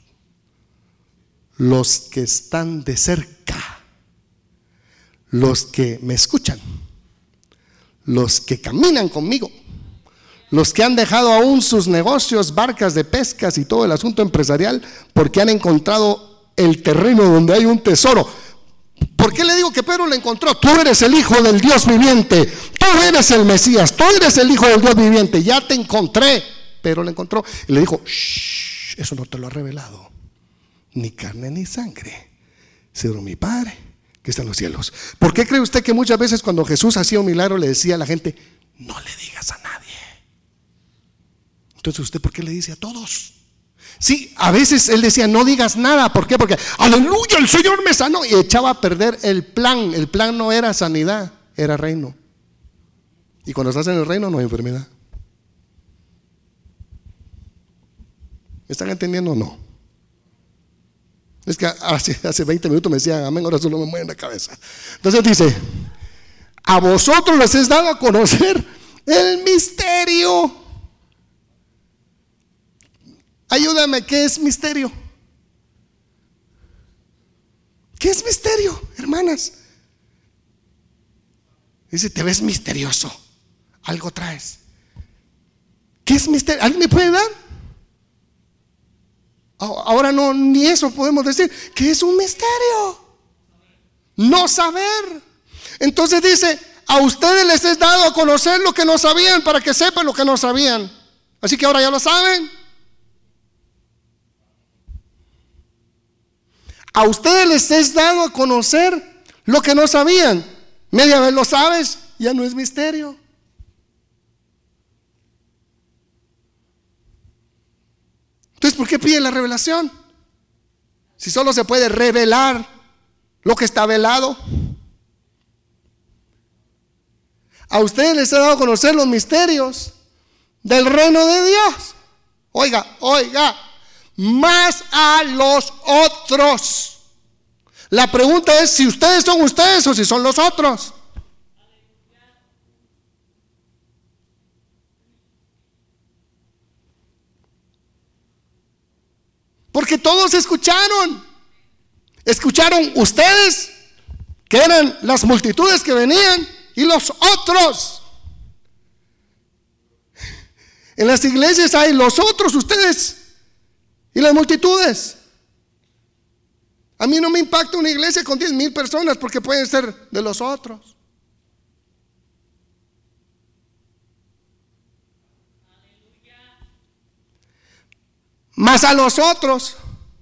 Los que están de cerca. Los que me escuchan. Los que caminan conmigo. Los que han dejado aún sus negocios, barcas de pescas y todo el asunto empresarial, porque han encontrado el terreno donde hay un tesoro. ¿Por qué le digo que Pedro lo encontró? Tú eres el Hijo del Dios viviente, tú eres el Mesías, tú eres el Hijo del Dios viviente, ya te encontré. Pedro lo encontró y le dijo, shh, eso no te lo ha revelado ni carne ni sangre, sino mi Padre que está en los cielos. ¿Por qué cree usted que muchas veces cuando Jesús hacía un milagro le decía a la gente, no le digas a nadie? Entonces usted, ¿por qué le dice a todos? Sí, a veces él decía, no digas nada. ¿Por qué? Porque, aleluya, el Señor me sanó. Y echaba a perder el plan. El plan no era sanidad, era reino. Y cuando estás en el reino no hay enfermedad. ¿Me están entendiendo o no? Es que hace, hace veinte minutos me decían amén, ahora solo me mueven la cabeza. Entonces dice, a vosotros les es dado a conocer el misterio. Ayúdame, ¿qué es misterio? ¿Qué es misterio, hermanas? Dice, te ves misterioso, algo traes. ¿Qué es misterio? ¿Alguien me puede dar? Ahora no, ni eso podemos decir. ¿Qué es un misterio? No saber. Entonces dice, a ustedes les es dado a conocer lo que no sabían, para que sepan lo que no sabían. Así que ahora ya lo saben. A ustedes les es dado a conocer lo que no sabían. Media vez lo sabes, ya no es misterio. Entonces, ¿por qué pide la revelación? Si solo se puede revelar lo que está velado. A ustedes les he dado a conocer los misterios del reino de Dios. Oiga, oiga. Más a los otros. La pregunta es si ustedes son ustedes o si son los otros. Porque todos escucharon. Escucharon ustedes, que eran las multitudes que venían, y los otros. En las iglesias hay los otros, ustedes Y las multitudes. A mí no me impacta una iglesia con diez mil personas porque pueden ser de los otros. Mas a los otros,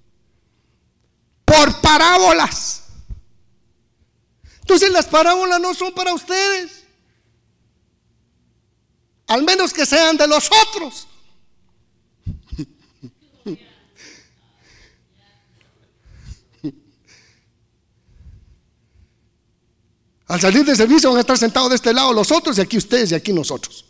por parábolas. Entonces las parábolas no son para ustedes, al menos que sean de los otros. Al salir del servicio van a estar sentados de este lado los otros y aquí ustedes y aquí nosotros.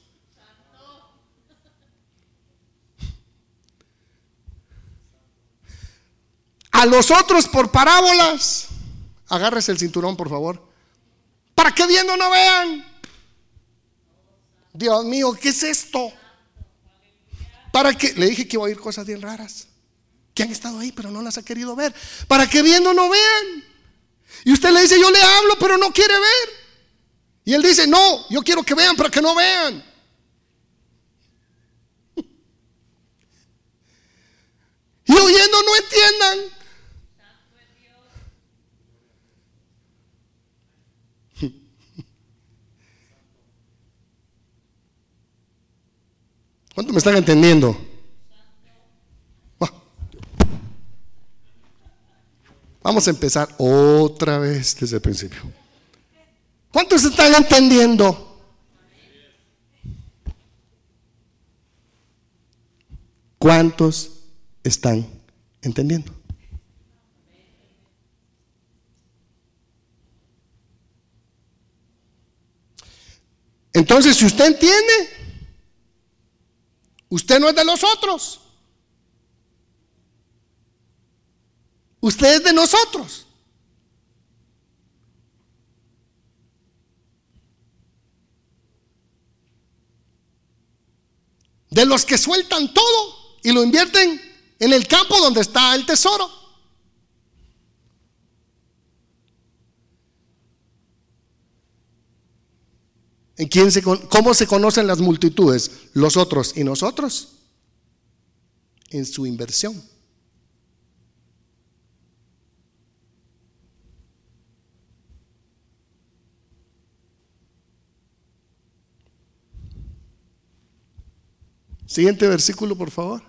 A los otros por parábolas. Agárrese el cinturón, por favor. Para que viendo no vean. Dios mío, ¿qué es esto? Para que, le dije que iba a oír cosas bien raras que han estado ahí pero no las ha querido ver. Para que viendo no vean. Y usted le dice, yo le hablo pero no quiere ver. Y él dice, no, yo quiero que vean para que no vean. Y oyendo no entiendan. ¿Cuánto me están entendiendo? Vamos a empezar otra vez desde el principio. ¿Cuántos están entendiendo? ¿Cuántos están entendiendo? Entonces, si usted entiende, usted no es de los otros. Usted es de nosotros. De los que sueltan todo y lo invierten en el campo donde está el tesoro. ¿En quién se, ¿Cómo se conocen las multitudes? Los otros y nosotros. En su inversión. Siguiente versículo, por favor.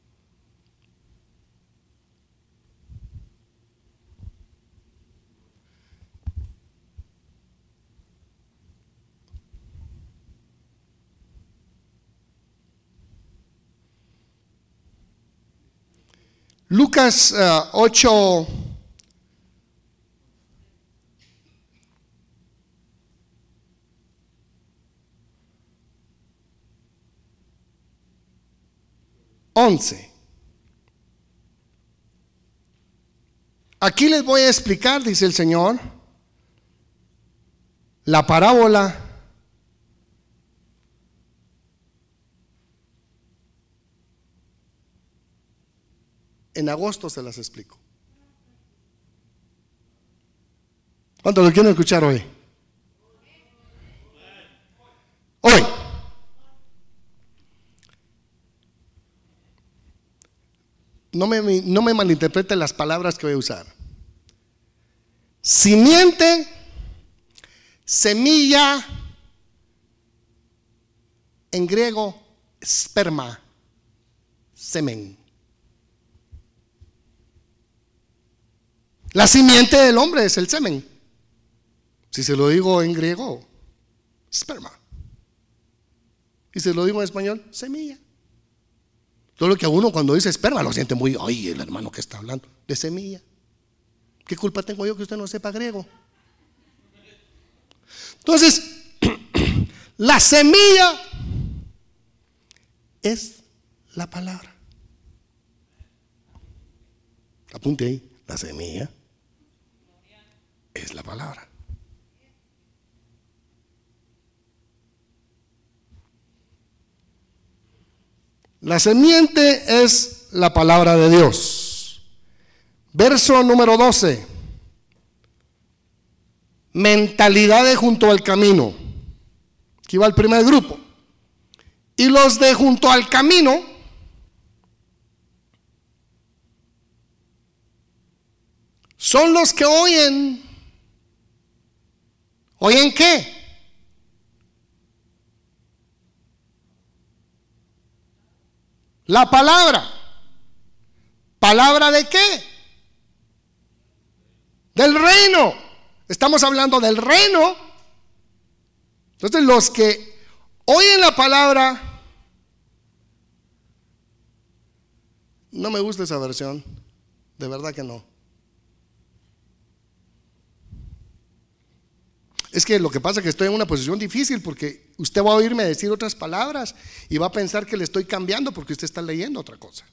Lucas uh, ocho. once. Aquí les voy a explicar, dice el Señor, la parábola en agosto se las explico. ¿Cuántos lo quieren escuchar hoy? Hoy. No me, no me malinterprete las palabras que voy a usar. Simiente, semilla, en griego, esperma, semen. La simiente del hombre es el semen. Si se lo digo en griego, esperma. Y si se lo digo en español, semilla. Todo lo que a uno cuando dice esperma lo siente muy, ay, el hermano que está hablando de semilla. ¿Qué culpa tengo yo que usted no sepa griego? Entonces, la semilla es la palabra. Apunte ahí, la semilla es la palabra. La semiente es la palabra de Dios. Verso número doce. Mentalidad de junto al camino. Aquí va el primer grupo. Y los de junto al camino son los que oyen. ¿Oyen qué? La palabra. ¿Palabra de qué? Del reino. Estamos hablando del reino. Entonces los que oyen la palabra, no me gusta esa versión, de verdad que no. Es que lo que pasa es que estoy en una posición difícil porque usted va a oírme decir otras palabras y va a pensar que le estoy cambiando porque usted está leyendo otra cosa.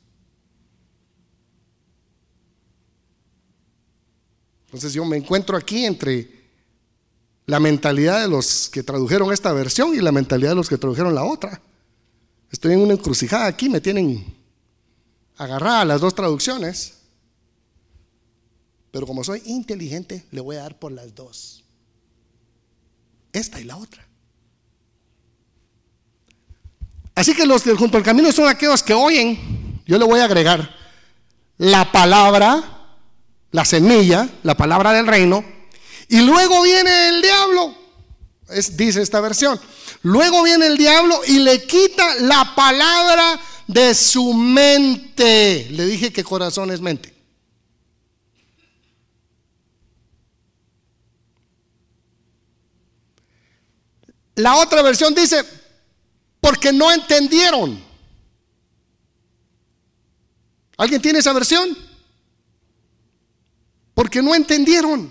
Entonces yo me encuentro aquí entre la mentalidad de los que tradujeron esta versión y la mentalidad de los que tradujeron la otra. Estoy en una encrucijada aquí, me tienen agarrada las dos traducciones. Pero como soy inteligente, le voy a dar por las dos. Esta y la otra. Así que los que junto al camino son aquellos que oyen. Yo le voy a agregar la palabra, la semilla, la palabra del reino, y luego viene el diablo, es, dice esta versión, luego viene el diablo y le quita la palabra de su mente. Le dije que corazón es mente. La otra versión dice, porque no entendieron. ¿Alguien tiene esa versión? Porque no entendieron.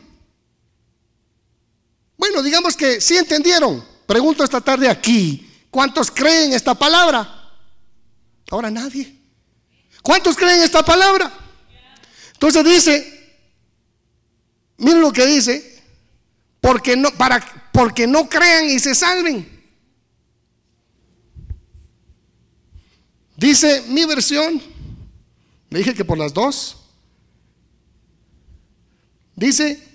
Bueno, digamos que sí entendieron. Pregunto esta tarde aquí, ¿cuántos creen esta palabra? Ahora nadie. ¿Cuántos creen esta palabra? Entonces dice, miren lo que dice, porque no, para, porque no crean y se salven. Dice mi versión, le dije que por las dos. Dice,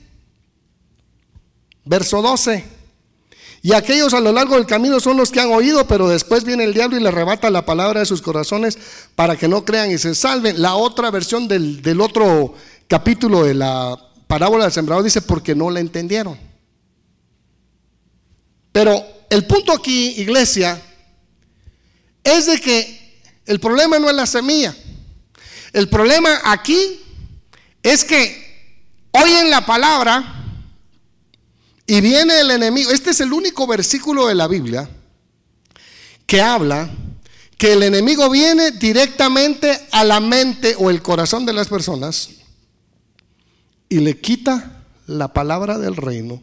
verso doce, y aquellos a lo largo del camino son los que han oído, pero después viene el diablo y le arrebata la palabra de sus corazones para que no crean y se salven. La otra versión del, del otro capítulo de la parábola del sembrador dice, porque no la entendieron. Pero el punto aquí, iglesia, es de que el problema no es la semilla. El problema aquí es que oyen la palabra y viene el enemigo. Este es el único versículo de la Biblia que habla que el enemigo viene directamente a la mente o el corazón de las personas y le quita la palabra del reino.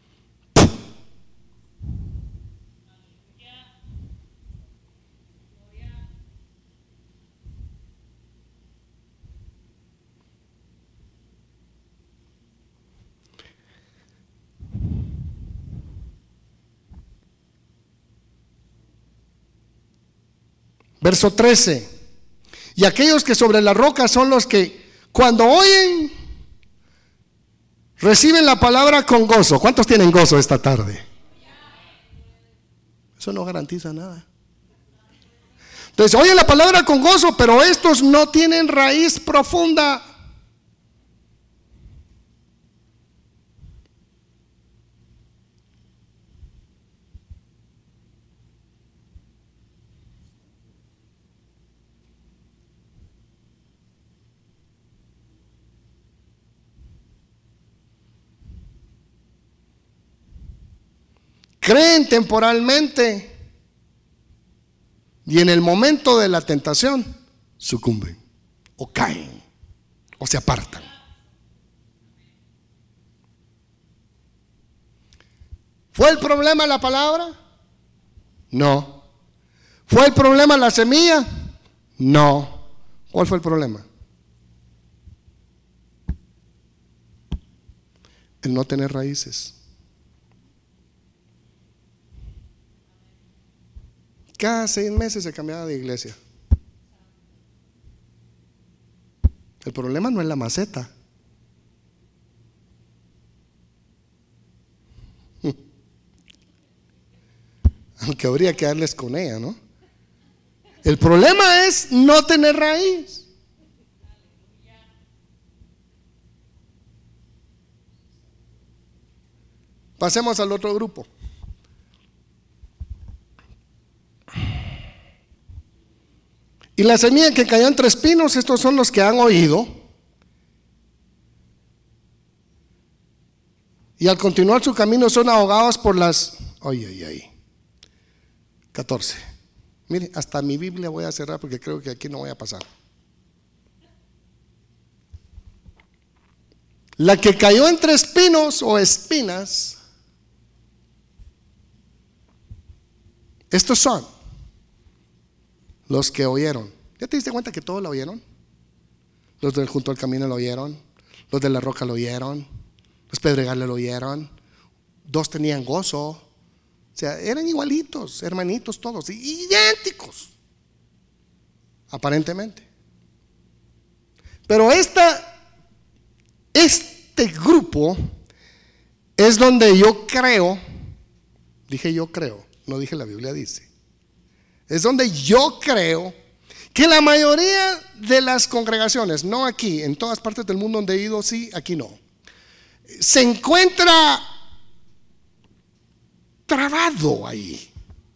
Verso trece, y aquellos que sobre la roca son los que cuando oyen reciben la palabra con gozo. ¿Cuántos tienen gozo esta tarde? Eso no garantiza nada. Entonces oyen la palabra con gozo, pero estos no tienen raíz profunda. Creen temporalmente y en el momento de la tentación sucumben o caen o se apartan. ¿Fue el problema la palabra? No. ¿Fue el problema la semilla? No. ¿Cuál fue el problema? El no tener raíces. Cada seis meses se cambiaba de iglesia. El problema no es la maceta. Aunque habría que darles con ella, ¿no? El problema es no tener raíz. Pasemos al otro grupo. Y la semilla que cayó entre espinos, estos son los que han oído. Y al continuar su camino son ahogados por las... Ay, ay, ay. catorce. Mire, hasta mi Biblia voy a cerrar porque creo que aquí no voy a pasar. La que cayó entre espinos o espinas, estos son los que oyeron. ¿Ya te diste cuenta que todos lo oyeron? Los del junto al camino lo oyeron, los de la roca lo oyeron, los pedregales lo oyeron, dos tenían gozo, o sea, eran igualitos, hermanitos todos, idénticos, aparentemente. Pero esta, este grupo es donde yo creo, dije yo creo, no dije la Biblia dice, es donde yo creo que la mayoría de las congregaciones, no aquí, en todas partes del mundo donde he ido, sí, aquí no, se encuentra trabado ahí.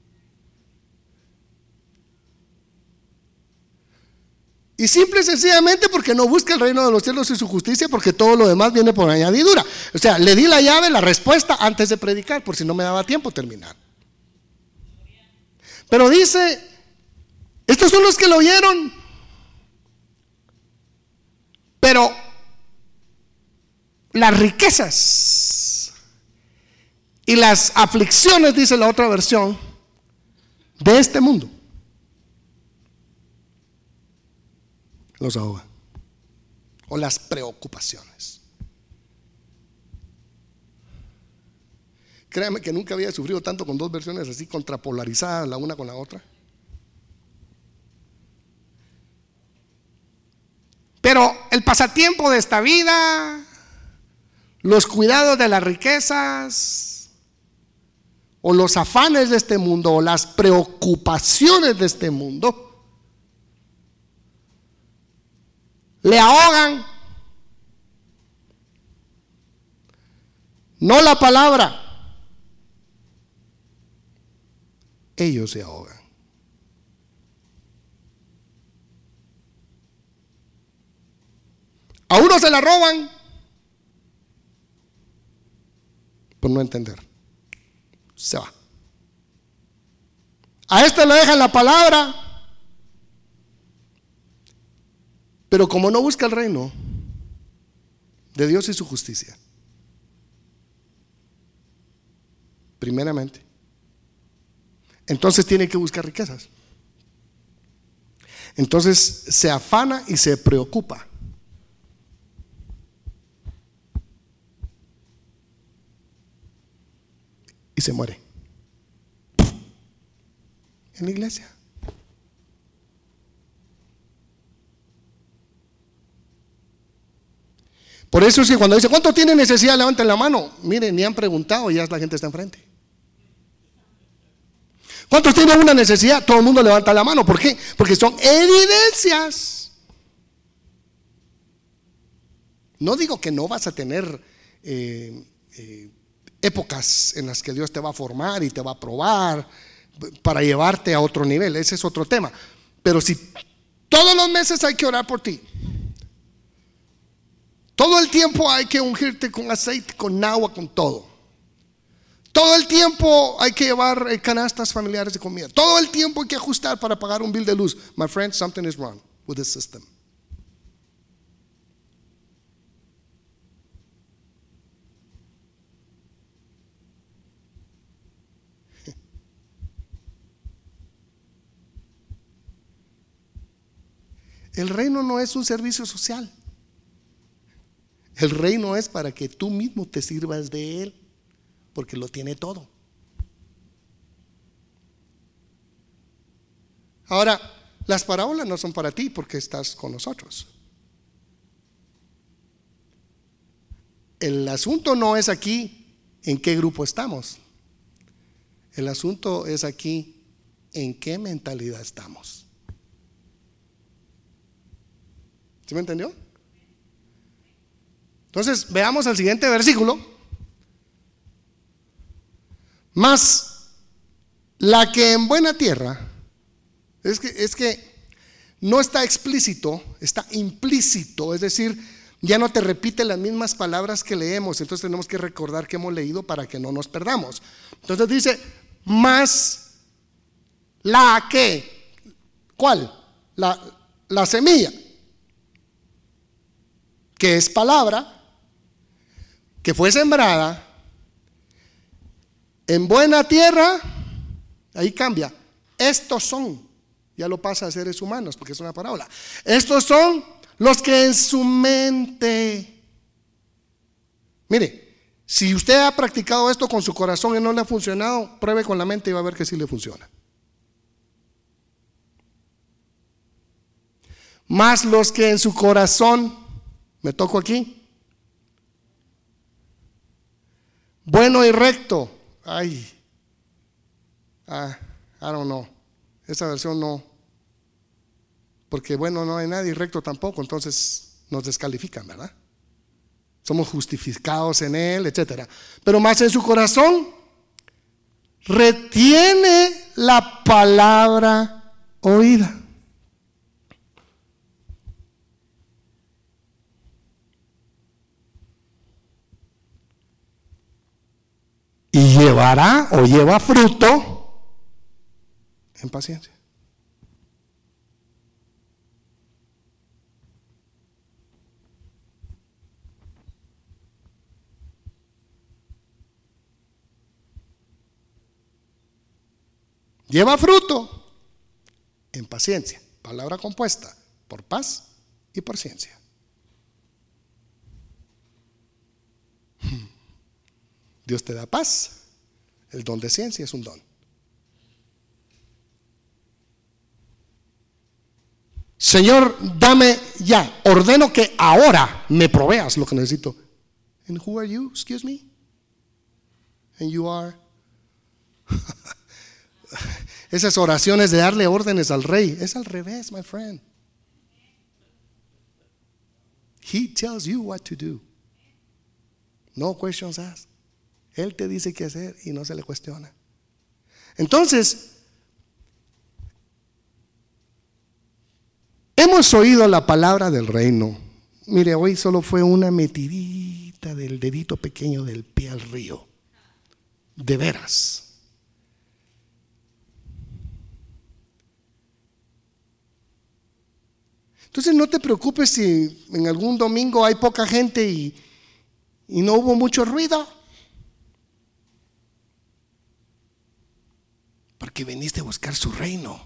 Y simple y sencillamente porque no busca el reino de los cielos y su justicia, porque todo lo demás viene por añadidura. O sea, le di la llave, la respuesta antes de predicar, por si no me daba tiempo terminar. Pero dice, estos son los que lo oyeron, pero las riquezas y las aflicciones, dice la otra versión, de este mundo los ahogan, o las preocupaciones. Créame que nunca había sufrido tanto con dos versiones así contrapolarizadas la una con la otra. Pero el pasatiempo de esta vida, los cuidados de las riquezas, o los afanes de este mundo, o las preocupaciones de este mundo, le ahogan. No la palabra. Ellos se ahogan. A uno se la roban por no entender. Se va. A este le dejan la palabra, pero como no busca el reino de Dios y su justicia, primeramente, entonces tiene que buscar riquezas. Entonces se afana y se preocupa. Y se muere en la iglesia. Por eso es que cuando dice, ¿cuánto tiene necesidad? Levanten la mano. Miren, ni han preguntado, ya la gente está enfrente. ¿Cuántos tienen una necesidad? Todo el mundo levanta la mano. ¿Por qué? Porque son evidencias. No digo que no vas a tener eh, eh, épocas en las que Dios te va a formar y te va a probar para llevarte a otro nivel. Ese es otro tema. Pero si todos los meses hay que orar por ti, todo el tiempo hay que ungirte con aceite, con agua, con todo, todo el tiempo hay que llevar eh, canastas familiares de comida, todo el tiempo hay que ajustar para pagar un bill de luz, my friend, something is wrong with this system. El reino no es un servicio social. El reino es para que tú mismo te sirvas de él, porque lo tiene todo. Ahora, las parábolas no son para ti porque estás con nosotros. El asunto no es aquí en qué grupo estamos. El asunto es aquí en qué mentalidad estamos. ¿Sí me entendió? Entonces, veamos el siguiente versículo. Mas la que en buena tierra, es que, es que no está explícito, está implícito, es decir, ya no te repite las mismas palabras que leemos, entonces tenemos que recordar que hemos leído para que no nos perdamos. Entonces dice, más la que, ¿cuál? La, la semilla, que es palabra, que fue sembrada en buena tierra, ahí cambia, estos son, ya lo pasa a seres humanos porque es una parábola, estos son los que en su mente, mire, si usted ha practicado esto con su corazón y no le ha funcionado, pruebe con la mente y va a ver que sí le funciona. Más los que en su corazón, me toco aquí, bueno y recto, ay, ah, I don't know, esa versión no, porque bueno no hay nadie recto tampoco, entonces nos descalifican, ¿verdad? Somos justificados en él, etcétera. Pero más en su corazón retiene la palabra oída. Y llevará o lleva fruto en paciencia. Lleva fruto en paciencia, palabra compuesta por paz y por ciencia. Dios te da paz, el don de ciencia es un don. Señor, dame ya, ordeno que ahora me proveas lo que necesito. And who are you? Excuse me. And you are. Esas oraciones de darle órdenes al rey, es al revés, my friend. He tells you what to do. No questions asked. Él te dice qué hacer y no se le cuestiona. Entonces, hemos oído la palabra del reino. Mire, hoy solo fue una metidita del dedito pequeño del pie al río. De veras. Entonces no te preocupes si en algún domingo hay poca gente y, y no hubo mucho ruido, porque viniste a buscar su reino.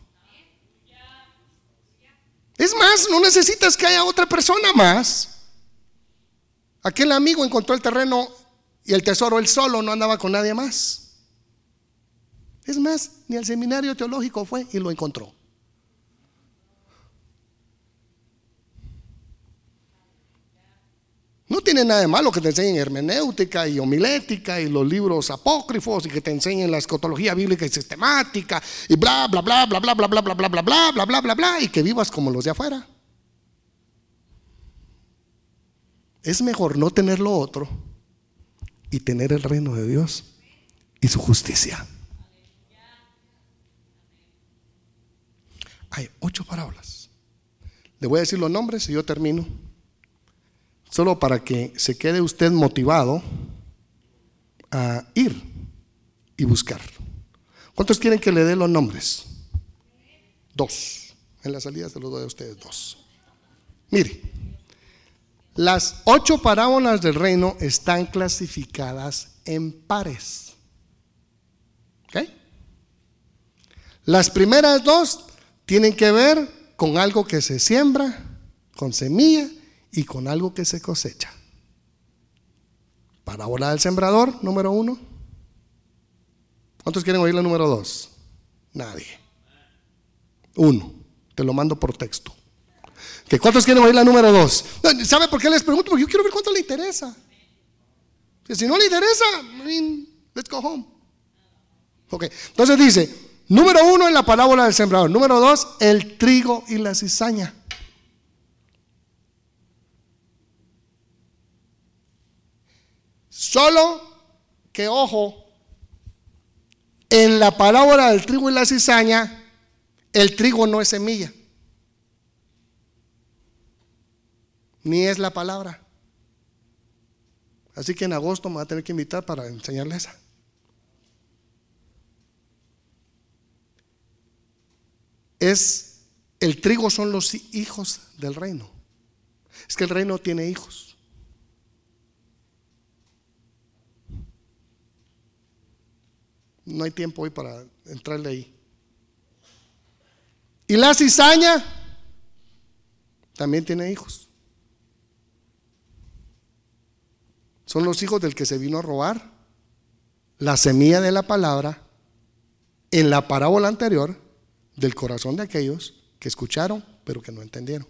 Es más, no necesitas que haya otra persona más. Aquel amigo encontró el terreno y el tesoro él solo, no andaba con nadie más. Es más, ni al seminario teológico fue y lo encontró. No tiene nada de malo que te enseñen hermenéutica y homilética y los libros apócrifos y que te enseñen la escatología bíblica y sistemática y bla bla bla bla bla bla bla bla bla bla bla bla bla bla bla y que vivas como los de afuera. Es mejor no tener lo otro y tener el reino de Dios y su justicia. Hay ocho parábolas. Le voy a decir los nombres y yo termino. Solo para que se quede usted motivado a ir y buscar. ¿Cuántos quieren que le dé los nombres? Dos. En la salida se los doy a ustedes dos. Mire, las ocho parábolas del reino están clasificadas en pares. ¿Ok? Las primeras dos tienen que ver con algo que se siembra, con semilla, y con algo que se cosecha. Parábola del sembrador, número uno. ¿Cuántos quieren oír la número dos? Nadie. Uno. Te lo mando por texto. ¿Que ¿Cuántos quieren oír la número dos? ¿Sabe por qué les pregunto? Porque yo quiero ver cuánto le interesa. Si no le interesa, I mean, let's go home. Ok, entonces dice, número uno en la parábola del sembrador. Número dos, el trigo y la cizaña. Solo que, ojo, En la parábola del trigo y la cizaña, el trigo no es semilla, ni es la palabra. Así que en agosto me va a tener que invitar para enseñarle esa. Es, el trigo son los hijos del reino. Es que el reino tiene hijos. No hay tiempo hoy para entrarle ahí. Y la cizaña también tiene hijos. Son los hijos del que se vino a robar la semilla de la palabra en la parábola anterior del corazón de aquellos que escucharon pero que no entendieron.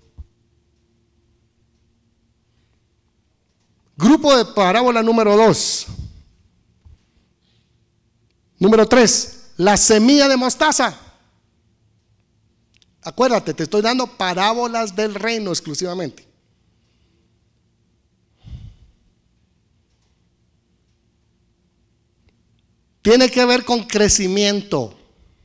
Grupo de parábola número dos. Número tres, la semilla de mostaza. Acuérdate, te estoy dando parábolas del reino exclusivamente. Tiene que ver con crecimiento.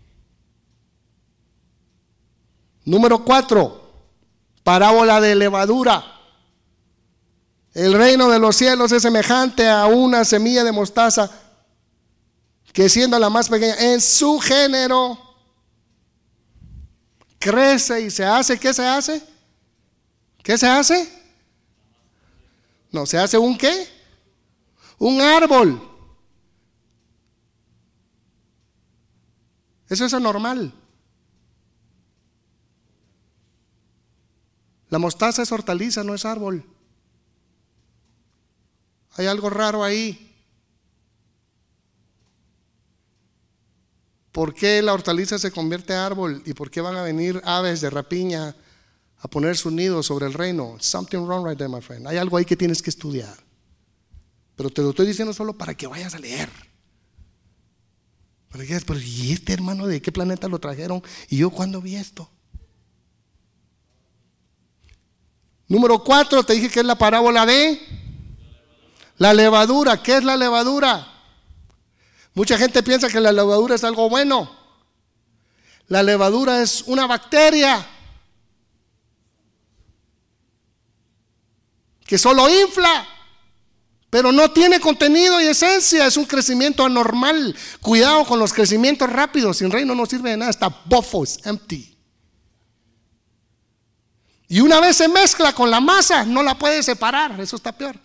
Número cuatro, parábola de levadura. El reino de los cielos es semejante a una semilla de mostaza que, siendo la más pequeña en su género, crece y se hace. ¿Qué se hace? ¿Qué se hace? No, se hace un ¿qué? Un árbol. Eso es anormal. La mostaza es hortaliza, no es árbol. Hay algo raro ahí. ¿Por qué la hortaliza se convierte en árbol? ¿Y por qué van a venir aves de rapiña a poner su nido sobre el reino? Something wrong right there, my friend. Hay algo ahí que tienes que estudiar. Pero te lo estoy diciendo solo para que vayas a leer. Pero dices, pero ¿y este hermano de qué planeta lo trajeron? ¿Y yo cuándo vi esto? Número cuatro, te dije que es la parábola de la levadura. ¿Qué es la levadura? Mucha gente piensa que la levadura es algo bueno. La levadura es una bacteria que solo infla, pero no tiene contenido y esencia. Es un crecimiento anormal. Cuidado con los crecimientos rápidos. Sin reino no sirve de nada. Está bofo, es empty. Y una vez se mezcla con la masa, no la puede separar. Eso está peor.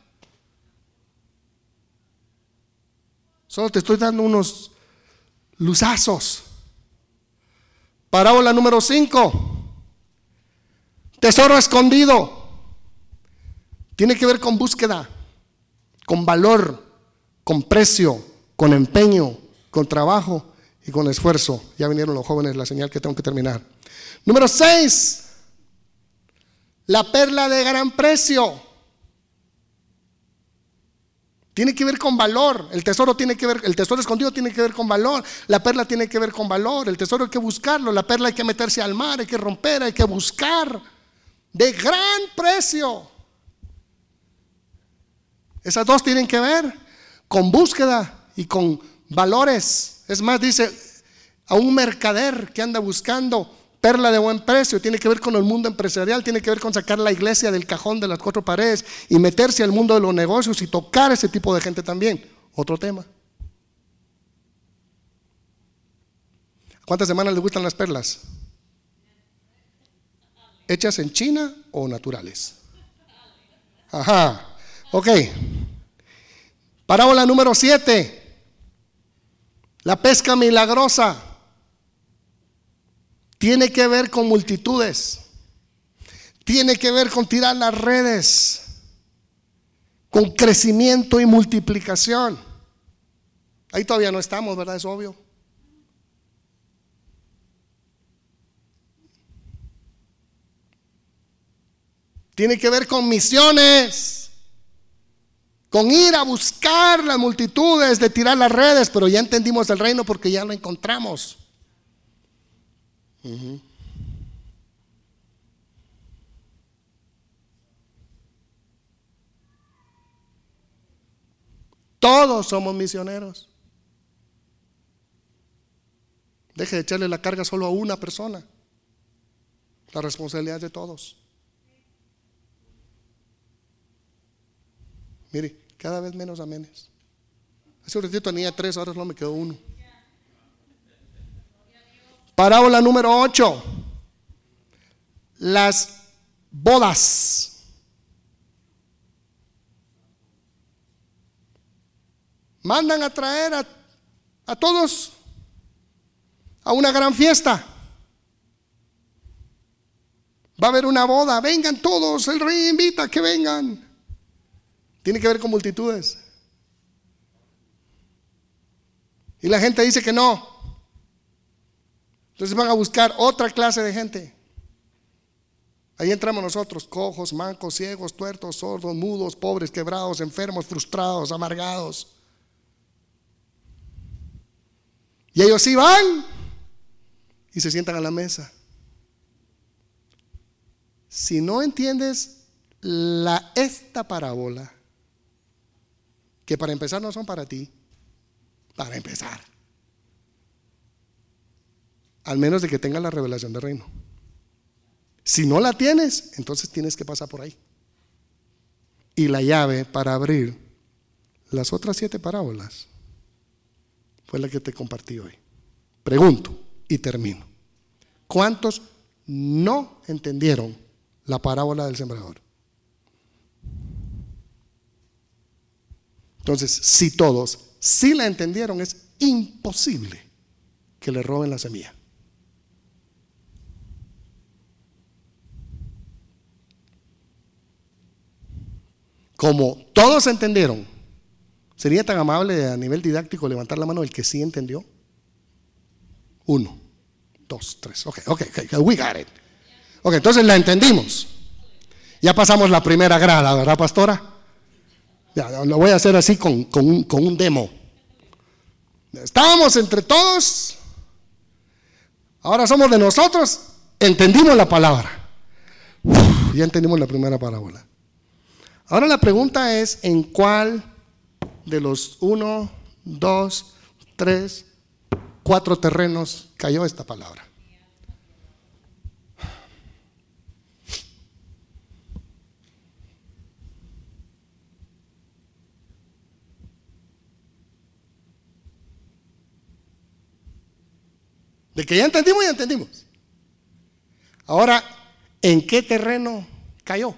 Solo te estoy dando unos luzazos. Parábola número cinco. Tesoro escondido. Tiene que ver con búsqueda, con valor, con precio, con empeño, con trabajo y con esfuerzo. Ya vinieron los jóvenes, la señal que tengo que terminar. Número seis. La perla de gran precio. Tiene que ver con valor. El tesoro tiene que ver, el tesoro escondido tiene que ver con valor. La perla tiene que ver con valor. El tesoro hay que buscarlo. La perla hay que meterse al mar, hay que romper, hay que buscar. De gran precio. Esas dos tienen que ver con búsqueda y con valores. Es más, dice, a un mercader que anda buscando perla de buen precio, tiene que ver con el mundo empresarial, tiene que ver con sacar la iglesia del cajón de las cuatro paredes y meterse al mundo de los negocios y tocar ese tipo de gente también. Otro tema. ¿Cuántas semanas les gustan las perlas? ¿Hechas en China o naturales? Ajá, ok. Parábola número siete. La pesca milagrosa. Tiene que ver con multitudes. Tiene que ver con tirar las redes, con crecimiento y multiplicación. Ahí todavía no estamos, ¿verdad? Es obvio. Tiene que ver con misiones, con ir a buscar las multitudes, de tirar las redes, pero ya entendimos el reino porque ya lo encontramos. Uh-huh. Todos somos misioneros. Deje de echarle la carga solo a una persona. La responsabilidad es de todos. Mire, cada vez menos amenes. Hace un ratito tenía tres, ahora solo me quedó uno. Parábola número ocho. Las bodas. Mandan a traer a, a todos a una gran fiesta. Va a haber una boda, vengan todos, el rey invita a que vengan. Tiene que ver con multitudes. Y la gente dice que no. Entonces van a buscar otra clase de gente. Ahí entramos nosotros, cojos, mancos, ciegos, tuertos, sordos, mudos, pobres, quebrados, enfermos, frustrados, amargados. Y ellos sí van y se sientan a la mesa. Si no entiendes la, esta parábola, que para empezar no son para ti, para empezar, al menos de que tengas la revelación del reino. Si no la tienes, entonces tienes que pasar por ahí. Y la llave para abrir las otras siete parábolas fue la que te compartí hoy. Pregunto y termino. ¿Cuántos no entendieron la parábola del sembrador? Entonces, si todos sí la entendieron, es imposible que le roben la semilla. Como todos entendieron, ¿sería tan amable a nivel didáctico levantar la mano el que sí entendió? Uno, dos, tres. Ok, ok, ok, we got it. Ok, entonces la entendimos. Ya pasamos la primera grada, ¿verdad, pastora? Ya, lo voy a hacer así con, con, un, con un demo. Estábamos entre todos, ahora somos de nosotros, entendimos la palabra. Uf, ya entendimos la primera parábola. Ahora la pregunta es: ¿en cuál de los uno, dos, tres, cuatro terrenos cayó esta palabra? De que ya entendimos, ya entendimos. Ahora, ¿en qué terreno cayó?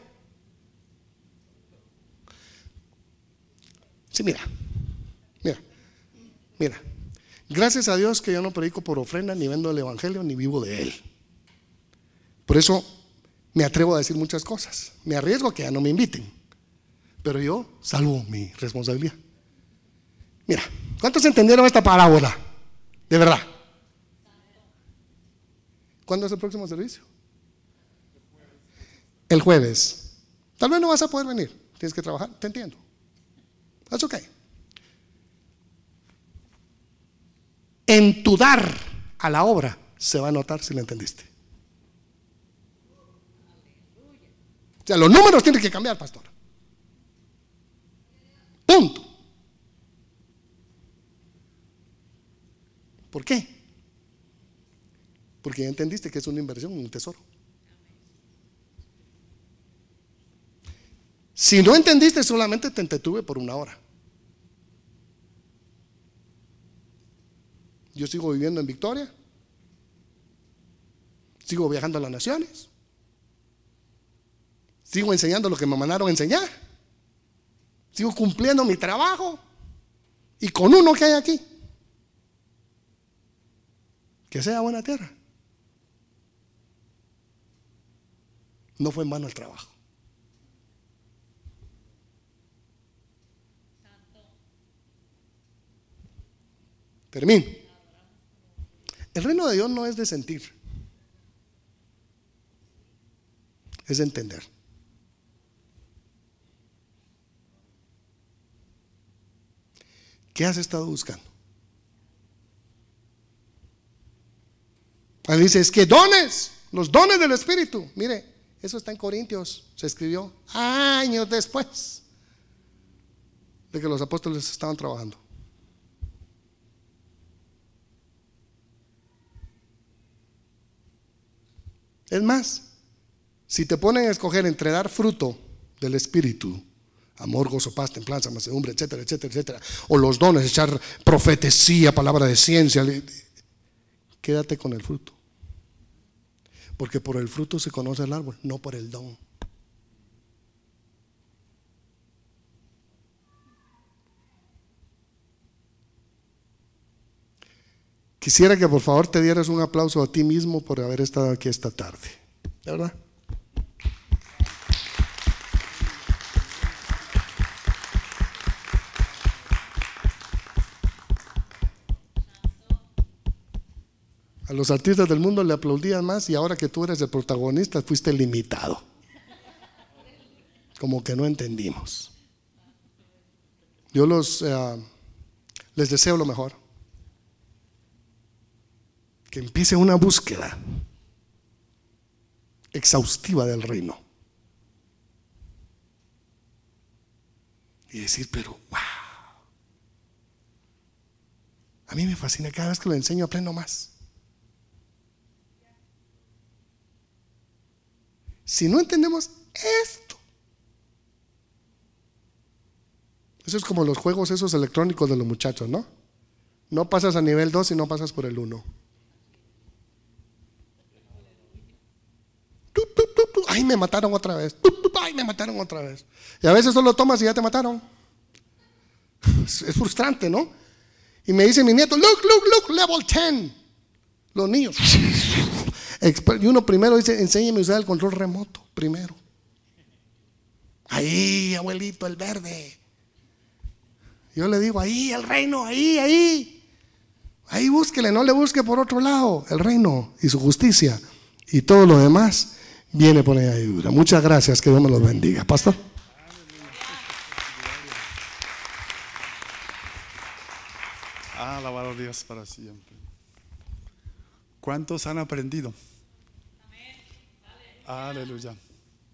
Sí, mira, mira, mira. Gracias a Dios que yo no predico por ofrenda, ni vendo el evangelio, ni vivo de él. Por eso me atrevo a decir muchas cosas. Me arriesgo a que ya no me inviten, pero yo salvo mi responsabilidad. Mira, ¿cuántos entendieron esta parábola? De verdad. ¿Cuándo es el próximo servicio? El jueves. Tal vez no vas a poder venir, tienes que trabajar, te entiendo. That's okay. En tu dar a la obra se va a notar si la entendiste. O sea, los números tienen que cambiar, pastor. Punto. ¿Por qué? Porque ya entendiste que es una inversión, un tesoro. Si no entendiste, solamente te entretuve por una hora. Yo sigo viviendo en Victoria, sigo viajando a las naciones, sigo enseñando lo que me mandaron a enseñar, sigo cumpliendo mi trabajo, y con uno que hay aquí, que sea buena tierra. No fue en vano el trabajo. Termino. El reino de Dios no es de sentir, es de entender. ¿Qué has estado buscando? Ahí dice, es que dones, los dones del Espíritu. Mire, eso está en Corintios, se escribió años después de que los apóstoles estaban trabajando. Es más, si te ponen a escoger entre dar fruto del Espíritu, amor, gozo, paz, templanza, mansedumbre, etcétera, etcétera, etcétera, o los dones, echar profecía, palabra de ciencia, quédate con el fruto. Porque por el fruto se conoce el árbol, no por el don. Quisiera que por favor te dieras un aplauso a ti mismo por haber estado aquí esta tarde. ¿De verdad? A los artistas del mundo le aplaudían más y ahora que tú eres el protagonista fuiste limitado. Como que no entendimos. Yo los eh, les deseo lo mejor. Que empiece una búsqueda exhaustiva del reino. Y decir, pero wow. A mí me fascina, cada vez que lo enseño aprendo más. Si no entendemos esto, eso es como los juegos esos electrónicos de los muchachos, ¿no? No pasas a nivel dos y no pasas por el uno. Ay, me mataron otra vez. Ay, me mataron otra vez. Y a veces solo tomas y ya te mataron. Es frustrante, ¿no? Y me dice mi nieto, look, look, look, level diez. Los niños. Y uno primero dice, enséñeme a usar el control remoto, primero. Ahí, abuelito, el verde. Yo le digo, ahí, el reino, ahí, ahí. Ahí búsquele, no le busque por otro lado. El reino y su justicia. Y todo lo demás viene por añadidura. Muchas gracias, que Dios me los bendiga. Pastor. Alabado Dios para siempre. ¿Cuántos han aprendido? Amén. Aleluya.